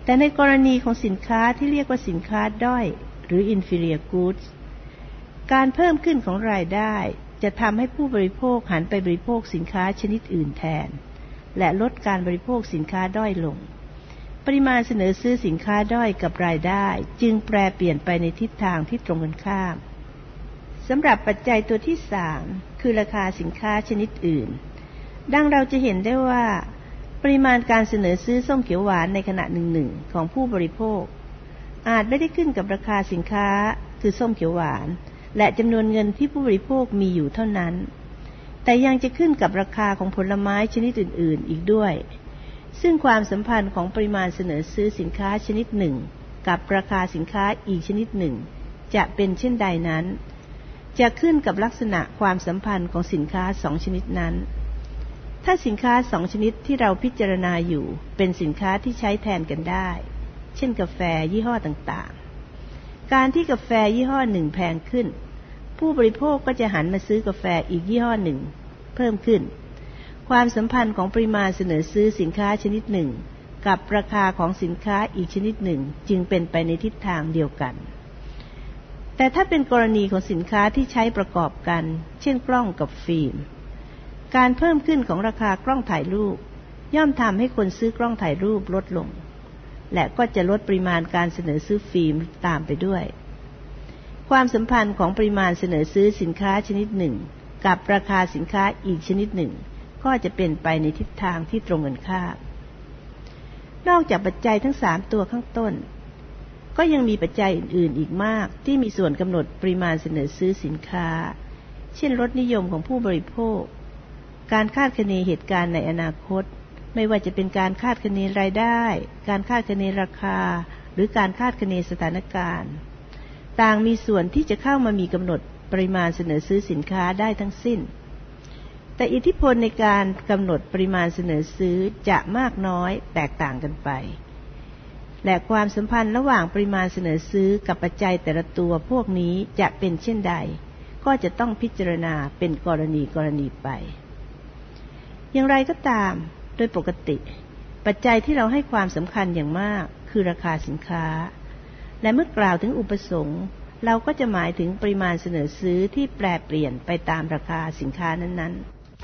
แต่ในกรณีของสินค้าที่เรียกว่าสินค้าด้อยหรือ inferior goods การเพิ่มขึ้นของรายได้จะทำให้ผู้บริโภคหันไปบริโภคสินค้าชนิดอื่นแทนและลดการบริโภคสินค้าด้อยลงปริมาณเสนอซื้อสินค้าด้อยกับรายได้จึงแปรเปลี่ยนไปในทิศทางที่ตรงกันข้ามสำหรับปัจจัยตัวที่สามคือราคาสินค้าชนิดอื่นดังเราจะเห็นได้ว่าปริมาณการเสนอซื้อส้มเขียวหวานในขณะหนึ่งๆของผู้บริโภคอาจไม่ได้ขึ้นกับราคาสินค้าคือส้มเขียวหวานและจำนวนเงินที่ผู้บริโภคมีอยู่เท่านั้นแต่ยังจะขึ้นกับราคาของผลไม้ชนิดอื่นๆอีกด้วยซึ่งความสัมพันธ์ของปริมาณเสนอซื้อสินค้าชนิดหนึ่งกับราคาสินค้าอีกชนิดหนึ่งจะเป็นเช่นใดนั้นจะขึ้นกับลักษณะความสัมพันธ์ของสินค้าสองชนิดนั้นถ้าสินค้าสองชนิดที่เราพิจารณาอยู่เป็นสินค้าที่ใช้แทนกันได้เช่นกาแฟยี่ห้อต่างๆการที่กาแฟยี่ห้อหนึ่งแพงขึ้นผู้บริโภคก็จะหันมาซื้อกาแฟอีกยี่ห้อหนึ่งเพิ่มขึ้นความสัมพันธ์ของปริมาณเสนอซื้อสินค้าชนิดหนึ่งกับราคาของสินค้าอีกชนิดหนึ่งจึงเป็นไปในทิศทางเดียวกันแต่ถ้าเป็นกรณีของสินค้าที่ใช้ประกอบกันเช่นกล้องกับฟิล์มการเพิ่มขึ้นของราคากล้องถ่ายรูปย่อมทำให้คนซื้อกล้องถ่ายรูปลดลงและก็จะลดปริมาณการเสนอซื้อฟิล์มตามไปด้วยความสัมพันธ์ของปริมาณเสนอซื้อสินค้าชนิดหนึ่งกับราคาสินค้าอีกชนิดหนึ่งก็จะเป็นไปในทิศทางที่ตรงกันข้ามนอกจากปัจจัยทั้งสามตัวข้างต้นก็ยังมีปัจจัยอื่นๆอีกมากที่มีส่วนกำหนดปริมาณเสนอซื้อสินค้าเช่นรสนิยมของผู้บริโภคการคาดคะเนเหตุการณ์ในอนาคตไม่ว่าจะเป็นการคาดคะเนรายได้การคาดคะเนราคาหรือการคาดคะเนสถานการณ์ต่างมีส่วนที่จะเข้ามามีกำหนดปริมาณเสนอซื้อสินค้าได้ทั้งสิ้นแต่อิทธิพลในการกำหนดปริมาณเสนอซื้อจะมากน้อยแตกต่างกันไปและความสัมพันธ์ระหว่างปริมาณเสนอซื้อกับปัจจัยแต่ละตัวพวกนี้จะเป็นเช่นใดก็จะต้องพิจารณาเป็นกรณีกรณีไปอย่างไรก็ตามโดยปกติปัจจัยที่เราให้ความสำคัญอย่างมากคือราคาสินค้าและเมื่อกล่าวถึงอุปสงค์เราก็จะหมายถึงปริมาณเสนอซื้อที่แปรเปลี่ยนไปตามราคาสินค้านั้น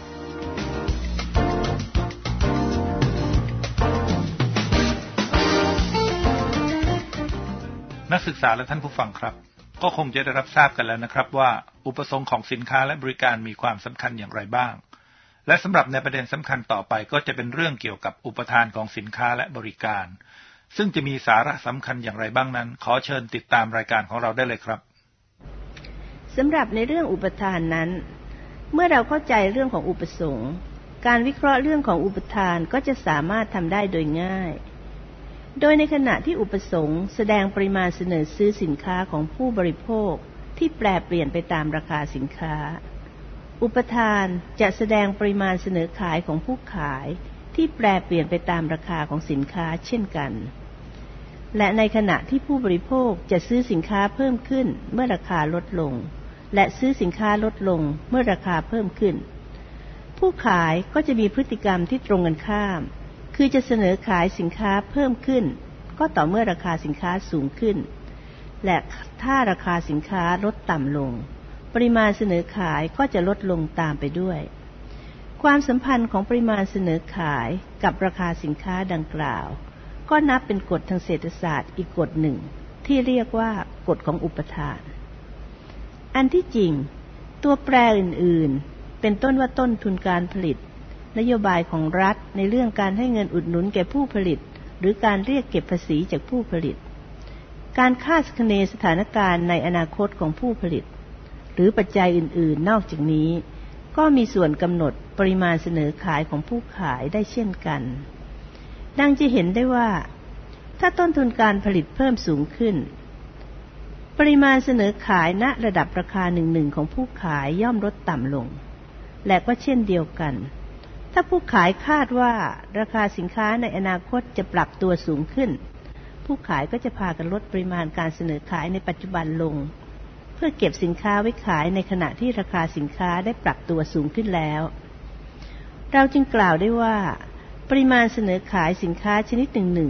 ๆนักศึกษาและท่านผู้ฟังครับก็คงจะได้รับทราบกันแล้วนะครับว่าอุปสงค์ของสินค้าและบริการมีความสำคัญอย่างไรบ้างและสำหรับในประเด็นสำคัญต่อไปก็จะเป็นเรื่องเกี่ยวกับอุปทานของสินค้าและบริการซึ่งจะมีสาระสำคัญอย่างไรบ้างนั้นขอเชิญติดตามรายการของเราได้เลยครับสำหรับในเรื่องอุปทานนั้นเมื่อเราเข้าใจเรื่องของอุปสงค์การวิเคราะห์เรื่องของอุปทานก็จะสามารถทำได้โดยง่ายโดยในขณะที่อุปสงค์แสดงปริมาณเสนอซื้อสินค้าของผู้บริโภคที่แปรเปลี่ยนไปตามราคาสินค้าอุปทานจะแสดงปริมาณเสนอขายของผู้ขายที่แปรเปลี่ยนไปตามราคาของสินค้าเช่นกันและในขณะที่ผู้บริโภคจะซื้อสินค้าเพิ่มขึ้นเมื่อราคาลดลงและซื้อสินค้าลดลงเมื่อราคาเพิ่มขึ้นผู้ขายก็จะมีพฤติกรรมที่ตรงกันข้ามคือจะเสนอขายสินค้าเพิ่มขึ้นก็ต่อเมื่อราคาสินค้าสูงขึ้นและถ้าราคาสินค้าลดต่ำลงปริมาณเสนอขายก็จะลดลงตามไปด้วยความสัมพันธ์ของปริมาณเสนอขายกับราคาสินค้าดังกล่าวก็นับเป็นกฎทางเศรษฐศาสตร์อีกกฎหนึ่งที่เรียกว่ากฎของอุปทานอันที่จริงตัวแปรอื่นๆเป็นต้นว่าต้นทุนการผลิตนโยบายของรัฐในเรื่องการให้เงินอุดหนุนแก่ผู้ผลิตหรือการเรียกเก็บภาษีจากผู้ผลิตการคาดคะเนสถานการณ์ในอนาคตของผู้ผลิตหรือปัจจัยอื่นๆนอกจากนี้ก็มีส่วนกำหนดปริมาณเสนอขายของผู้ขายได้เช่นกันดังจะเห็นได้ว่าถ้าต้นทุนการผลิตเพิ่มสูงขึ้นปริมาณเสนอขายณระดับราคาหนึ่งๆของผู้ขายย่อมลดต่ำลงและก็เช่นเดียวกันถ้าผู้ขายคาดว่าราคาสินค้าในอนาคตจะปรับตัวสูงขึ้นผู้ขายก็จะพากันลดปริมาณการเสนอขายในปัจจุบันลงเพื่อเก็บสินค้าไว้ขายในขณะที่ราคาสินค้าได้ปรับตัวสูงขึ้นแล้วเราจึงกล่าวได้ว่าปริมาณเสนอขายสินค้าชนิดหนึ่งๆ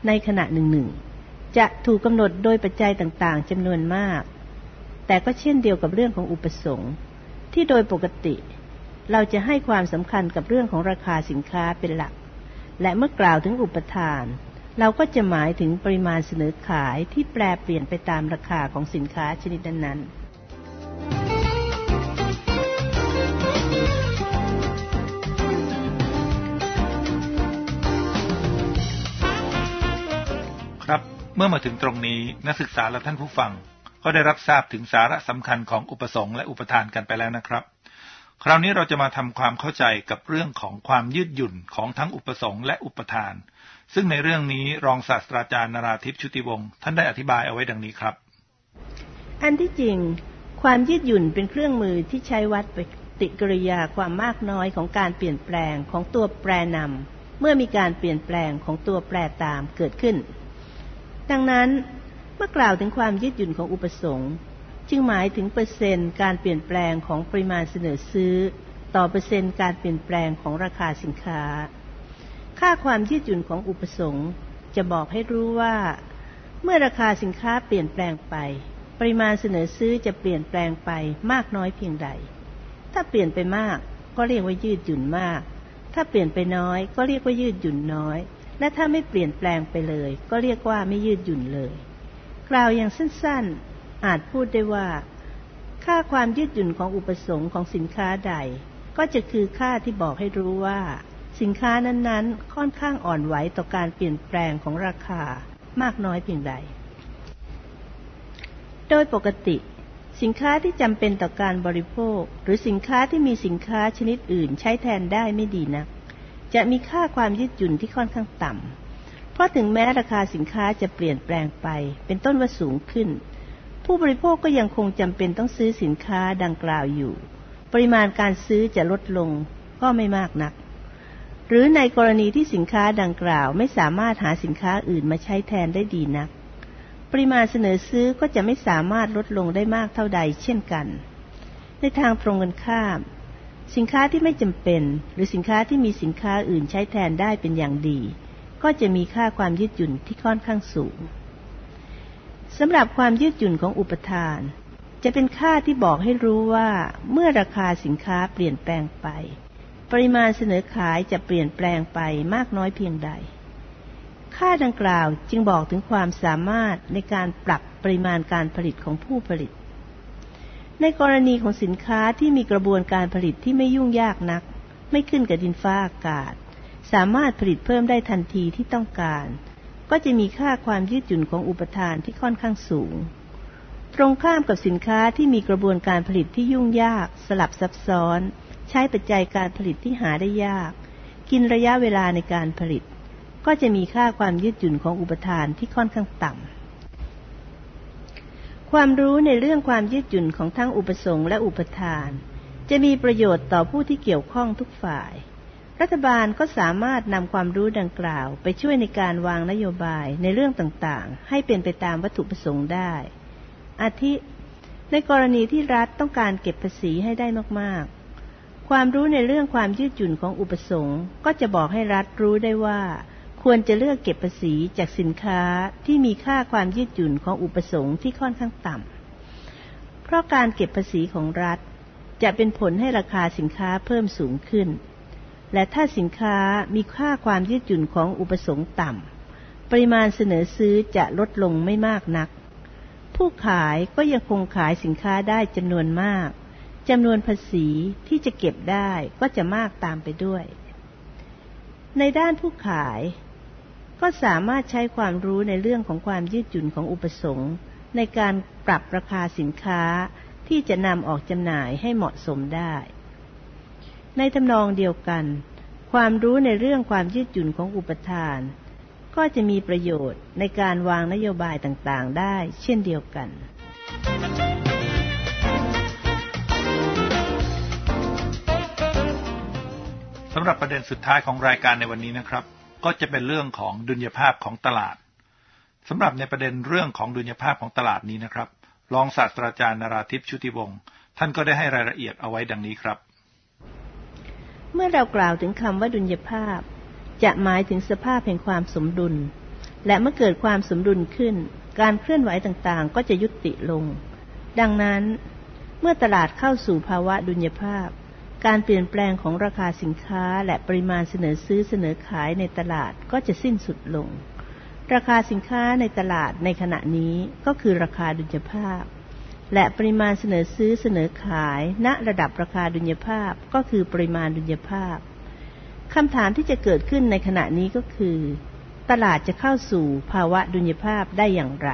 ในขณะหนึ่งๆจะถูกกำหนดโดยปัจจัยต่างๆจำนวนมากแต่ก็เช่นเดียวกับเรื่องของอุปสงค์ที่โดยปกติเราจะให้ความสำคัญกับเรื่องของราคาสินค้าเป็นหลักและเมื่อกล่าวถึงอุปทานเราก็จะหมายถึงปริมาณเสนอขายที่แปรเปลี่ยนไปตามราคาของสินค้าชนิดนั้นครับเมื่อมาถึงตรงนี้นักศึกษาและท่านผู้ฟังก็ได้รับทราบถึงสาระสำคัญของอุปสงค์และอุปทานกันไปแล้วนะครับคราวนี้เราจะมาทำความเข้าใจกับเรื่องของความยืดหยุ่นของทั้งอุปสงค์และอุปทานซึ่งในเรื่องนี้รองศาสตราจารย์นราธิปชุติวงศ์ท่านได้อธิบายเอาไว้ดังนี้ครับอันที่จริงความยืดหยุ่นเป็นเครื่องมือที่ใช้วัดปฏิกิริยาความมากน้อยของการเปลี่ยนแปลงของตัวแปรนำเมื่อมีการเปลี่ยนแปลงของตัวแปรตามเกิดขึ้นดังนั้นเมื่อกล่าวถึงความยืดหยุ่นของอุปสงค์จึงหมายถึงเปอร์เซ็นต์การเปลี่ยนแปลงของปริมาณเสนอซื้อต่อเปอร์เซ็นต์การเปลี่ยนแปลงของราคาสินค้าค่าความยืดหยุ่นของอุปสงค์จะบอกให้รู้ว่าเมื่อราคาสินค้าเปลี่ยนแปลงไปปริมาณเสนอซื้อจะเปลี่ยนแปลงไปมากน้อยเพียงใดถ้าเปลี่ยนไปมากก็เรียกว่ายืดหยุ่นมากถ้าเปลี่ยนไปน้อยก็เรียกว่ายืดหยุ่นน้อยและถ้าไม่เปลี่ยนแปลงไปเลยก็เรียกว่าไม่ยืดหยุ่นเลยกล่าวอย่างสั้นๆอาจพูดได้ว่าค่าความยืดหยุ่นของอุปสงค์ของสินค้าใดก็จะคือค่าที่บอกให้รู้ว่าสินค้านั้นๆค่อนข้างอ่อนไหวต่อการเปลี่ยนแปลงของราคามากน้อยเพียงใดโดยปกติสินค้าที่จำเป็นต่อการบริโภคหรือสินค้าที่มีสินค้าชนิดอื่นใช้แทนได้ไม่ดีนักจะมีค่าความยืดหยุ่นที่ค่อนข้างต่ำเพราะถึงแม้ราคาสินค้าจะเปลี่ยนแปลงไปเป็นต้นว่าสูงขึ้นผู้บริโภคก็ยังคงจำเป็นต้องซื้อสินค้าดังกล่าวอยู่ปริมาณการซื้อจะลดลงก็ไม่มากนักหรือในกรณีที่สินค้าดังกล่าวไม่สามารถหาสินค้าอื่นมาใช้แทนได้ดีนักปริมาณเสนอซื้อก็จะไม่สามารถลดลงได้มากเท่าใดเช่นกันในทางตรงกันข้ามสินค้าที่ไม่จำเป็นหรือสินค้าที่มีสินค้าอื่นใช้แทนได้เป็นอย่างดีก็จะมีค่าความยืดหยุ่นที่ค่อนข้างสูงสำหรับความยืดหยุ่นของอุปทานจะเป็นค่าที่บอกให้รู้ว่าเมื่อราคาสินค้าเปลี่ยนแปลงไปปริมาณเสนอขายจะเปลี่ยนแปลงไปมากน้อยเพียงใดค่าดังกล่าวจึงบอกถึงความสามารถในการปรับปริมาณการผลิตของผู้ผลิตในกรณีของสินค้าที่มีกระบวนการผลิตที่ไม่ยุ่งยากนักไม่ขึ้นกับดินฟ้าอากาศสามารถผลิตเพิ่มได้ทันทีที่ต้องการก็จะมีค่าความยืดหยุ่นของอุปทานที่ค่อนข้างสูงตรงข้ามกับสินค้าที่มีกระบวนการผลิตที่ยุ่งยากสลับซับซ้อนใช้ปัจจัยการผลิตที่หาได้ยากกินระยะเวลาในการผลิตก็จะมีค่าความยืดหยุ่นของอุปทานที่ค่อนข้างต่ำความรู้ในเรื่องความยืดหยุ่นของทั้งอุปสงค์และอุปทานจะมีประโยชน์ต่อผู้ที่เกี่ยวข้องทุกฝ่ายรัฐบาลก็สามารถนำความรู้ดังกล่าวไปช่วยในการวางนโยบายในเรื่องต่างๆให้เป็นไปตามวัตถุประสงค์ได้อาทิในกรณีที่รัฐต้องการเก็บภาษีให้ได้มากๆความรู้ในเรื่องความยืดหยุ่นของอุปสงค์ก็จะบอกให้รัฐรู้ได้ว่าควรจะเลือกเก็บภาษีจากสินค้าที่มีค่าความยืดหยุ่นของอุปสงค์ที่ค่อนข้างต่ำเพราะการเก็บภาษีของรัฐจะเป็นผลให้ราคาสินค้าเพิ่มสูงขึ้นและถ้าสินค้ามีค่าความยืดหยุ่นของอุปสงค์ต่ำปริมาณเสนอซื้อจะลดลงไม่มากนักผู้ขายก็ยังคงขายสินค้าได้จำนวนมากจำนวนภาษีที่จะเก็บได้ก็จะมากตามไปด้วยในด้านผู้ขายก็สามารถใช้ความรู้ในเรื่องของความยืดหยุ่นของอุปสงค์ในการปรับราคาสินค้าที่จะนำออกจำหน่ายให้เหมาะสมได้ในทำนองเดียวกันความรู้ในเรื่องความยืดหยุ่นของอุปทานก็จะมีประโยชน์ในการวางนโยบายต่างๆได้เช่นเดียวกันสำหรับประเด็นสุดท้ายของรายการในวันนี้นะครับก็จะเป็นเรื่องของดุลยภาพของตลาดสำหรับในประเด็นเรื่องของดุลยภาพของตลาดนี้นะครับรองศาสตราจารย์นราธิปชุติวงศ์ท่านก็ได้ให้รายละเอียดเอาไว้ดังนี้ครับเมื่อเรากล่าวถึงคำว่าดุลยภาพจะหมายถึงสภาพแห่งความสมดุลและเมื่อเกิดความสมดุลขึ้นการเคลื่อนไหวต่างๆก็จะยุติลงดังนั้นเมื่อตลาดเข้าสู่ภาวะดุลยภาพการเปลี่ยนแปลงของราคาสินค้าและปริมาณเสนอซื้อเสนอขายในตลาดก็จะสิ้นสุดลงราคาสินค้าในตลาดในขณะนี้ก็คือราคาดุลยภาพและปริมาณเสนอซื้อเสนอขายณระดับราคาดุลยภาพก็คือปริมาณดุลยภาพคำถามที่จะเกิดขึ้นในขณะนี้ก็คือตลาดจะเข้าสู่ภาวะดุลยภาพได้อย่างไร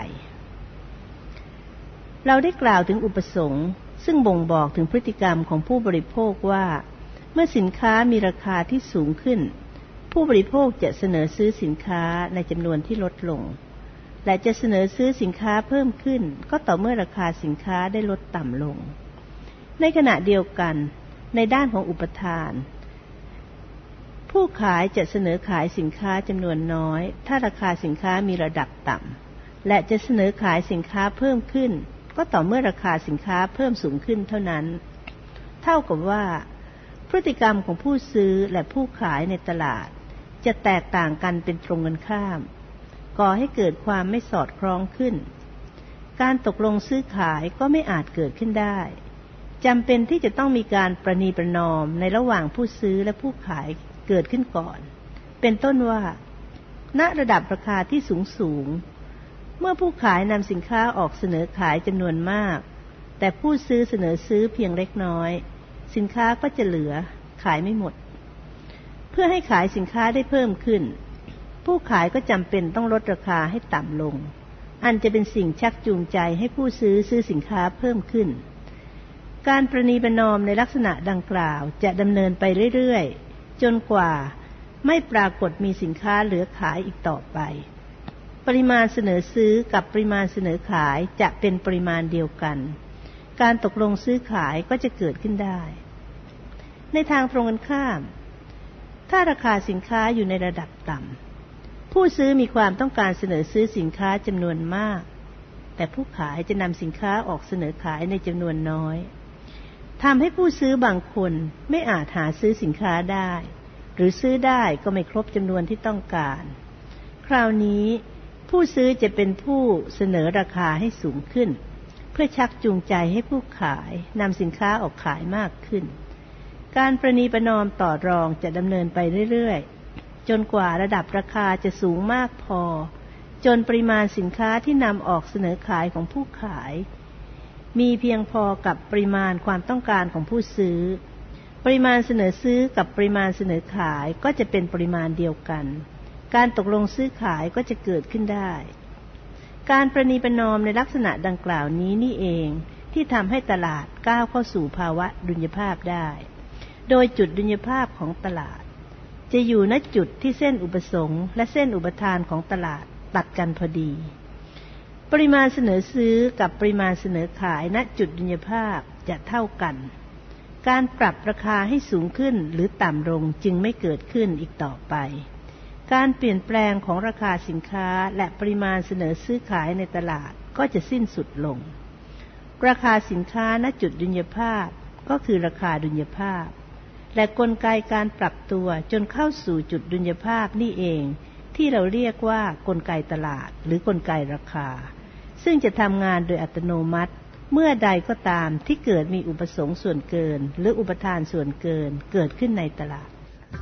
เราได้กล่าวถึงอุปสงค์ซึ่งบ่งบอกถึงพฤติกรรมของผู้บริโภคว่าเมื่อสินค้ามีราคาที่สูงขึ้นผู้บริโภคจะเสนอซื้อสินค้าในจำนวนที่ลดลงและจะเสนอซื้อสินค้าเพิ่มขึ้นก็ต่อเมื่อราคาสินค้าได้ลดต่ำลงในขณะเดียวกันในด้านของอุปทานผู้ขายจะเสนอขายสินค้าจำนวนน้อยถ้าราคาสินค้ามีระดับต่ำและจะเสนอขายสินค้าเพิ่มขึ้นก็ต่อเมื่อราคาสินค้าเพิ่มสูงขึ้นเท่านั้นเท่ากับว่าพฤติกรรมของผู้ซื้อและผู้ขายในตลาดจะแตกต่างกันเป็นตรงกันข้ามก่อให้เกิดความไม่สอดคล้องขึ้นการตกลงซื้อขายก็ไม่อาจเกิดขึ้นได้จำเป็นที่จะต้องมีการประนีประนอมในระหว่างผู้ซื้อและผู้ขายเกิดขึ้นก่อนเป็นต้นว่าณระดับราคาที่สูงสูงเมื่อผู้ขายนำสินค้าออกเสนอขายจำนวนมากแต่ผู้ซื้อเสนอซื้อเพียงเล็กน้อยสินค้าก็จะเหลือขายไม่หมดเพื่อให้ขายสินค้าได้เพิ่มขึ้นผู้ขายก็จำเป็นต้องลดราคาให้ต่ำลงอันจะเป็นสิ่งชักจูงใจให้ผู้ซื้อซื้อสินค้าเพิ่มขึ้นการประนีประนอมในลักษณะดังกล่าวจะดำเนินไปเรื่อยๆจนกว่าไม่ปรากฏมีสินค้าเหลือขายอีกต่อไปปริมาณเสนอซื้อกับปริมาณเสนอขายจะเป็นปริมาณเดียวกันการตกลงซื้อขายก็จะเกิดขึ้นได้ในทางตรงกันข้ามถ้าราคาสินค้าอยู่ในระดับต่ำผู้ซื้อมีความต้องการเสนอซื้อสินค้าจำนวนมากแต่ผู้ขายจะนำสินค้าออกเสนอขายในจำนวนน้อยทำให้ผู้ซื้อบางคนไม่อาจหาซื้อสินค้าได้หรือซื้อได้ก็ไม่ครบจำนวนที่ต้องการคราวนี้ผู้ซื้อจะเป็นผู้เสนอราคาให้สูงขึ้นเพื่อชักจูงใจให้ผู้ขายนำสินค้าออกขายมากขึ้นการประนีประนอมต่อรองจะดำเนินไปเรื่อยๆจนกว่าระดับราคาจะสูงมากพอจนปริมาณสินค้าที่นำออกเสนอขายของผู้ขายมีเพียงพอกับปริมาณความต้องการของผู้ซื้อปริมาณเสนอซื้อกับปริมาณเสนอขายก็จะเป็นปริมาณเดียวกันการตกลงซื้อขายก็จะเกิดขึ้นได้การประนีประนอมในลักษณะดังกล่าวนี้นี่เองที่ทำให้ตลาดก้าวเข้าสู่ภาวะดุลยภาพได้โดยจุดดุลยภาพของตลาดจะอยู่ณจุดที่เส้นอุปสงค์และเส้นอุปทานของตลาดตัดกันพอดีปริมาณเสนอซื้อกับปริมาณเสนอขายณจุดดุลยภาพจะเท่ากันการปรับราคาให้สูงขึ้นหรือต่ำลงจึงไม่เกิดขึ้นอีกต่อไปการเปลี่ยนแปลงของราคาสินค้าและปริมาณเสนอซื้อขายในตลาดก็จะสิ้นสุดลงราคาสินค้าณจุดดุลยภาพก็คือราคาดุลยภาพและกลไกการปรับตัวจนเข้าสู่จุดดุลยภาพนี่เองที่เราเรียกว่ากลไกตลาดหรือกลไกราคาซึ่งจะทำงานโดยอัตโนมัติเมื่อใดก็ตามที่เกิดมีอุปสงค์ส่วนเกินหรืออุปทานส่วนเกินเกิดขึ้นในตลาด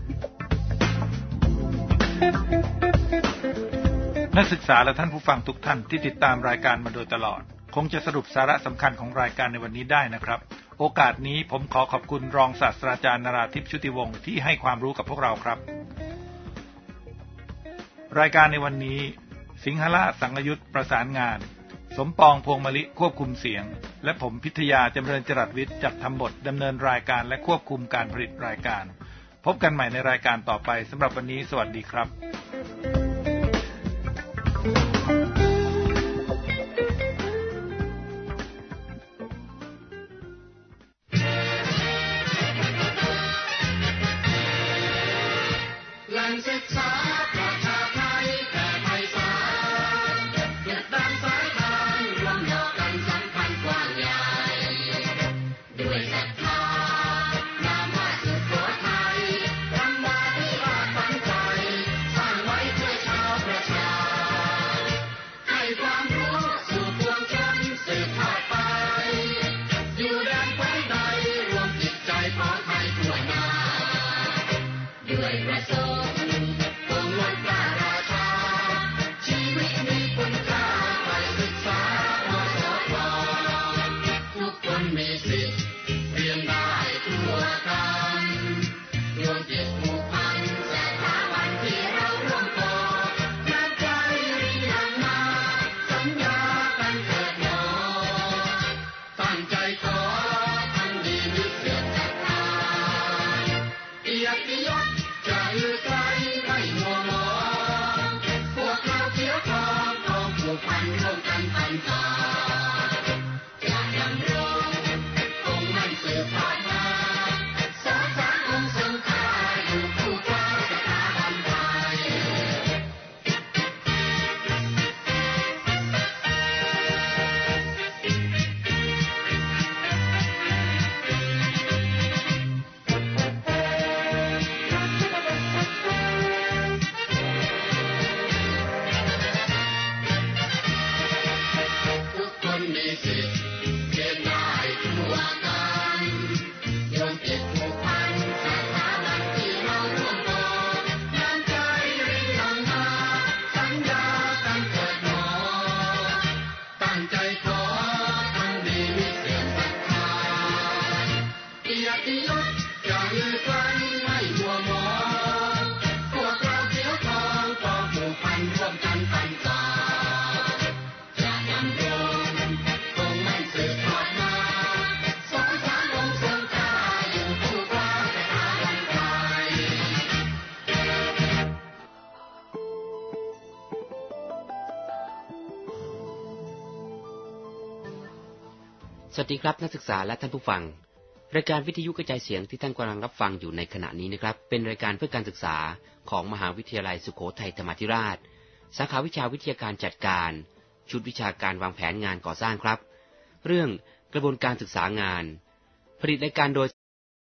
นักศึกษาและท่านผู้ฟังทุกท่านที่ติดตามรายการมาโดยตลอดคงจะสรุปสาระสำคัญของรายการในวันนี้ได้นะครับโอกาสนี้ผมขอขอบคุณรองศาสตราจารย์นราธิปชุติวงศ์ที่ให้ความรู้กับพวกเราครับรายการในวันนี้สิงหราชสังฆยุทธประสานงานสมปองพวงมะลิควบคุมเสียงและผมพิทยาจำเริญจรัสวิทย์จัดทำบทดำเนินรายการและควบคุมการผลิตรายการพบกันใหม่ในรายการต่อไปสำหรับวันนี้สวัสดีครับศึกษาประชาไทยแต่ไพศาลเกิดดังสายทานรวมหล่อกันสัมพันธ์กว้างใหญ่ด้วยศรัทธานามว่าสุโขทัยธรรมาธิราชฝังใจสร้างไว้พันร่วมกันปันป่าจะดำรงคงมั่นสืบทอดมาสาสารองค์ทรงข้าอยู่คู่ฟ้าสถาบันไทยมีสิทธิ์เรียนได้ทั่วกันโยมติดผูกพันสถาบันที่เราร่วมก่อน้ำใจรินหลั่งมาสัญญากันเกิดหนอตั้งใจขอทำดีมิเสื่อมศรัทธาเกียรติยศจะลือไกลไม่มัวหมองพวกเราเขียวทองก็ผูกพันร่วมกันปันป่าจะดำรงสวัสดีครับนักศึกษาและท่านผู้ฟังรายการวิทยุกระจายเสียงที่ท่านกำลังรับฟังอยู่ในขณะนี้นะครับเป็นรายการเพื่อการศึกษาของมหาวิทยาลัยสุโขทัยธรรมาธิราชสาขาวิชาวิทยาการจัดการชุดวิชาการวางแผนงานก่อสร้างครับเรื่องกระบวนการศึกษางานผลิตรายการโดย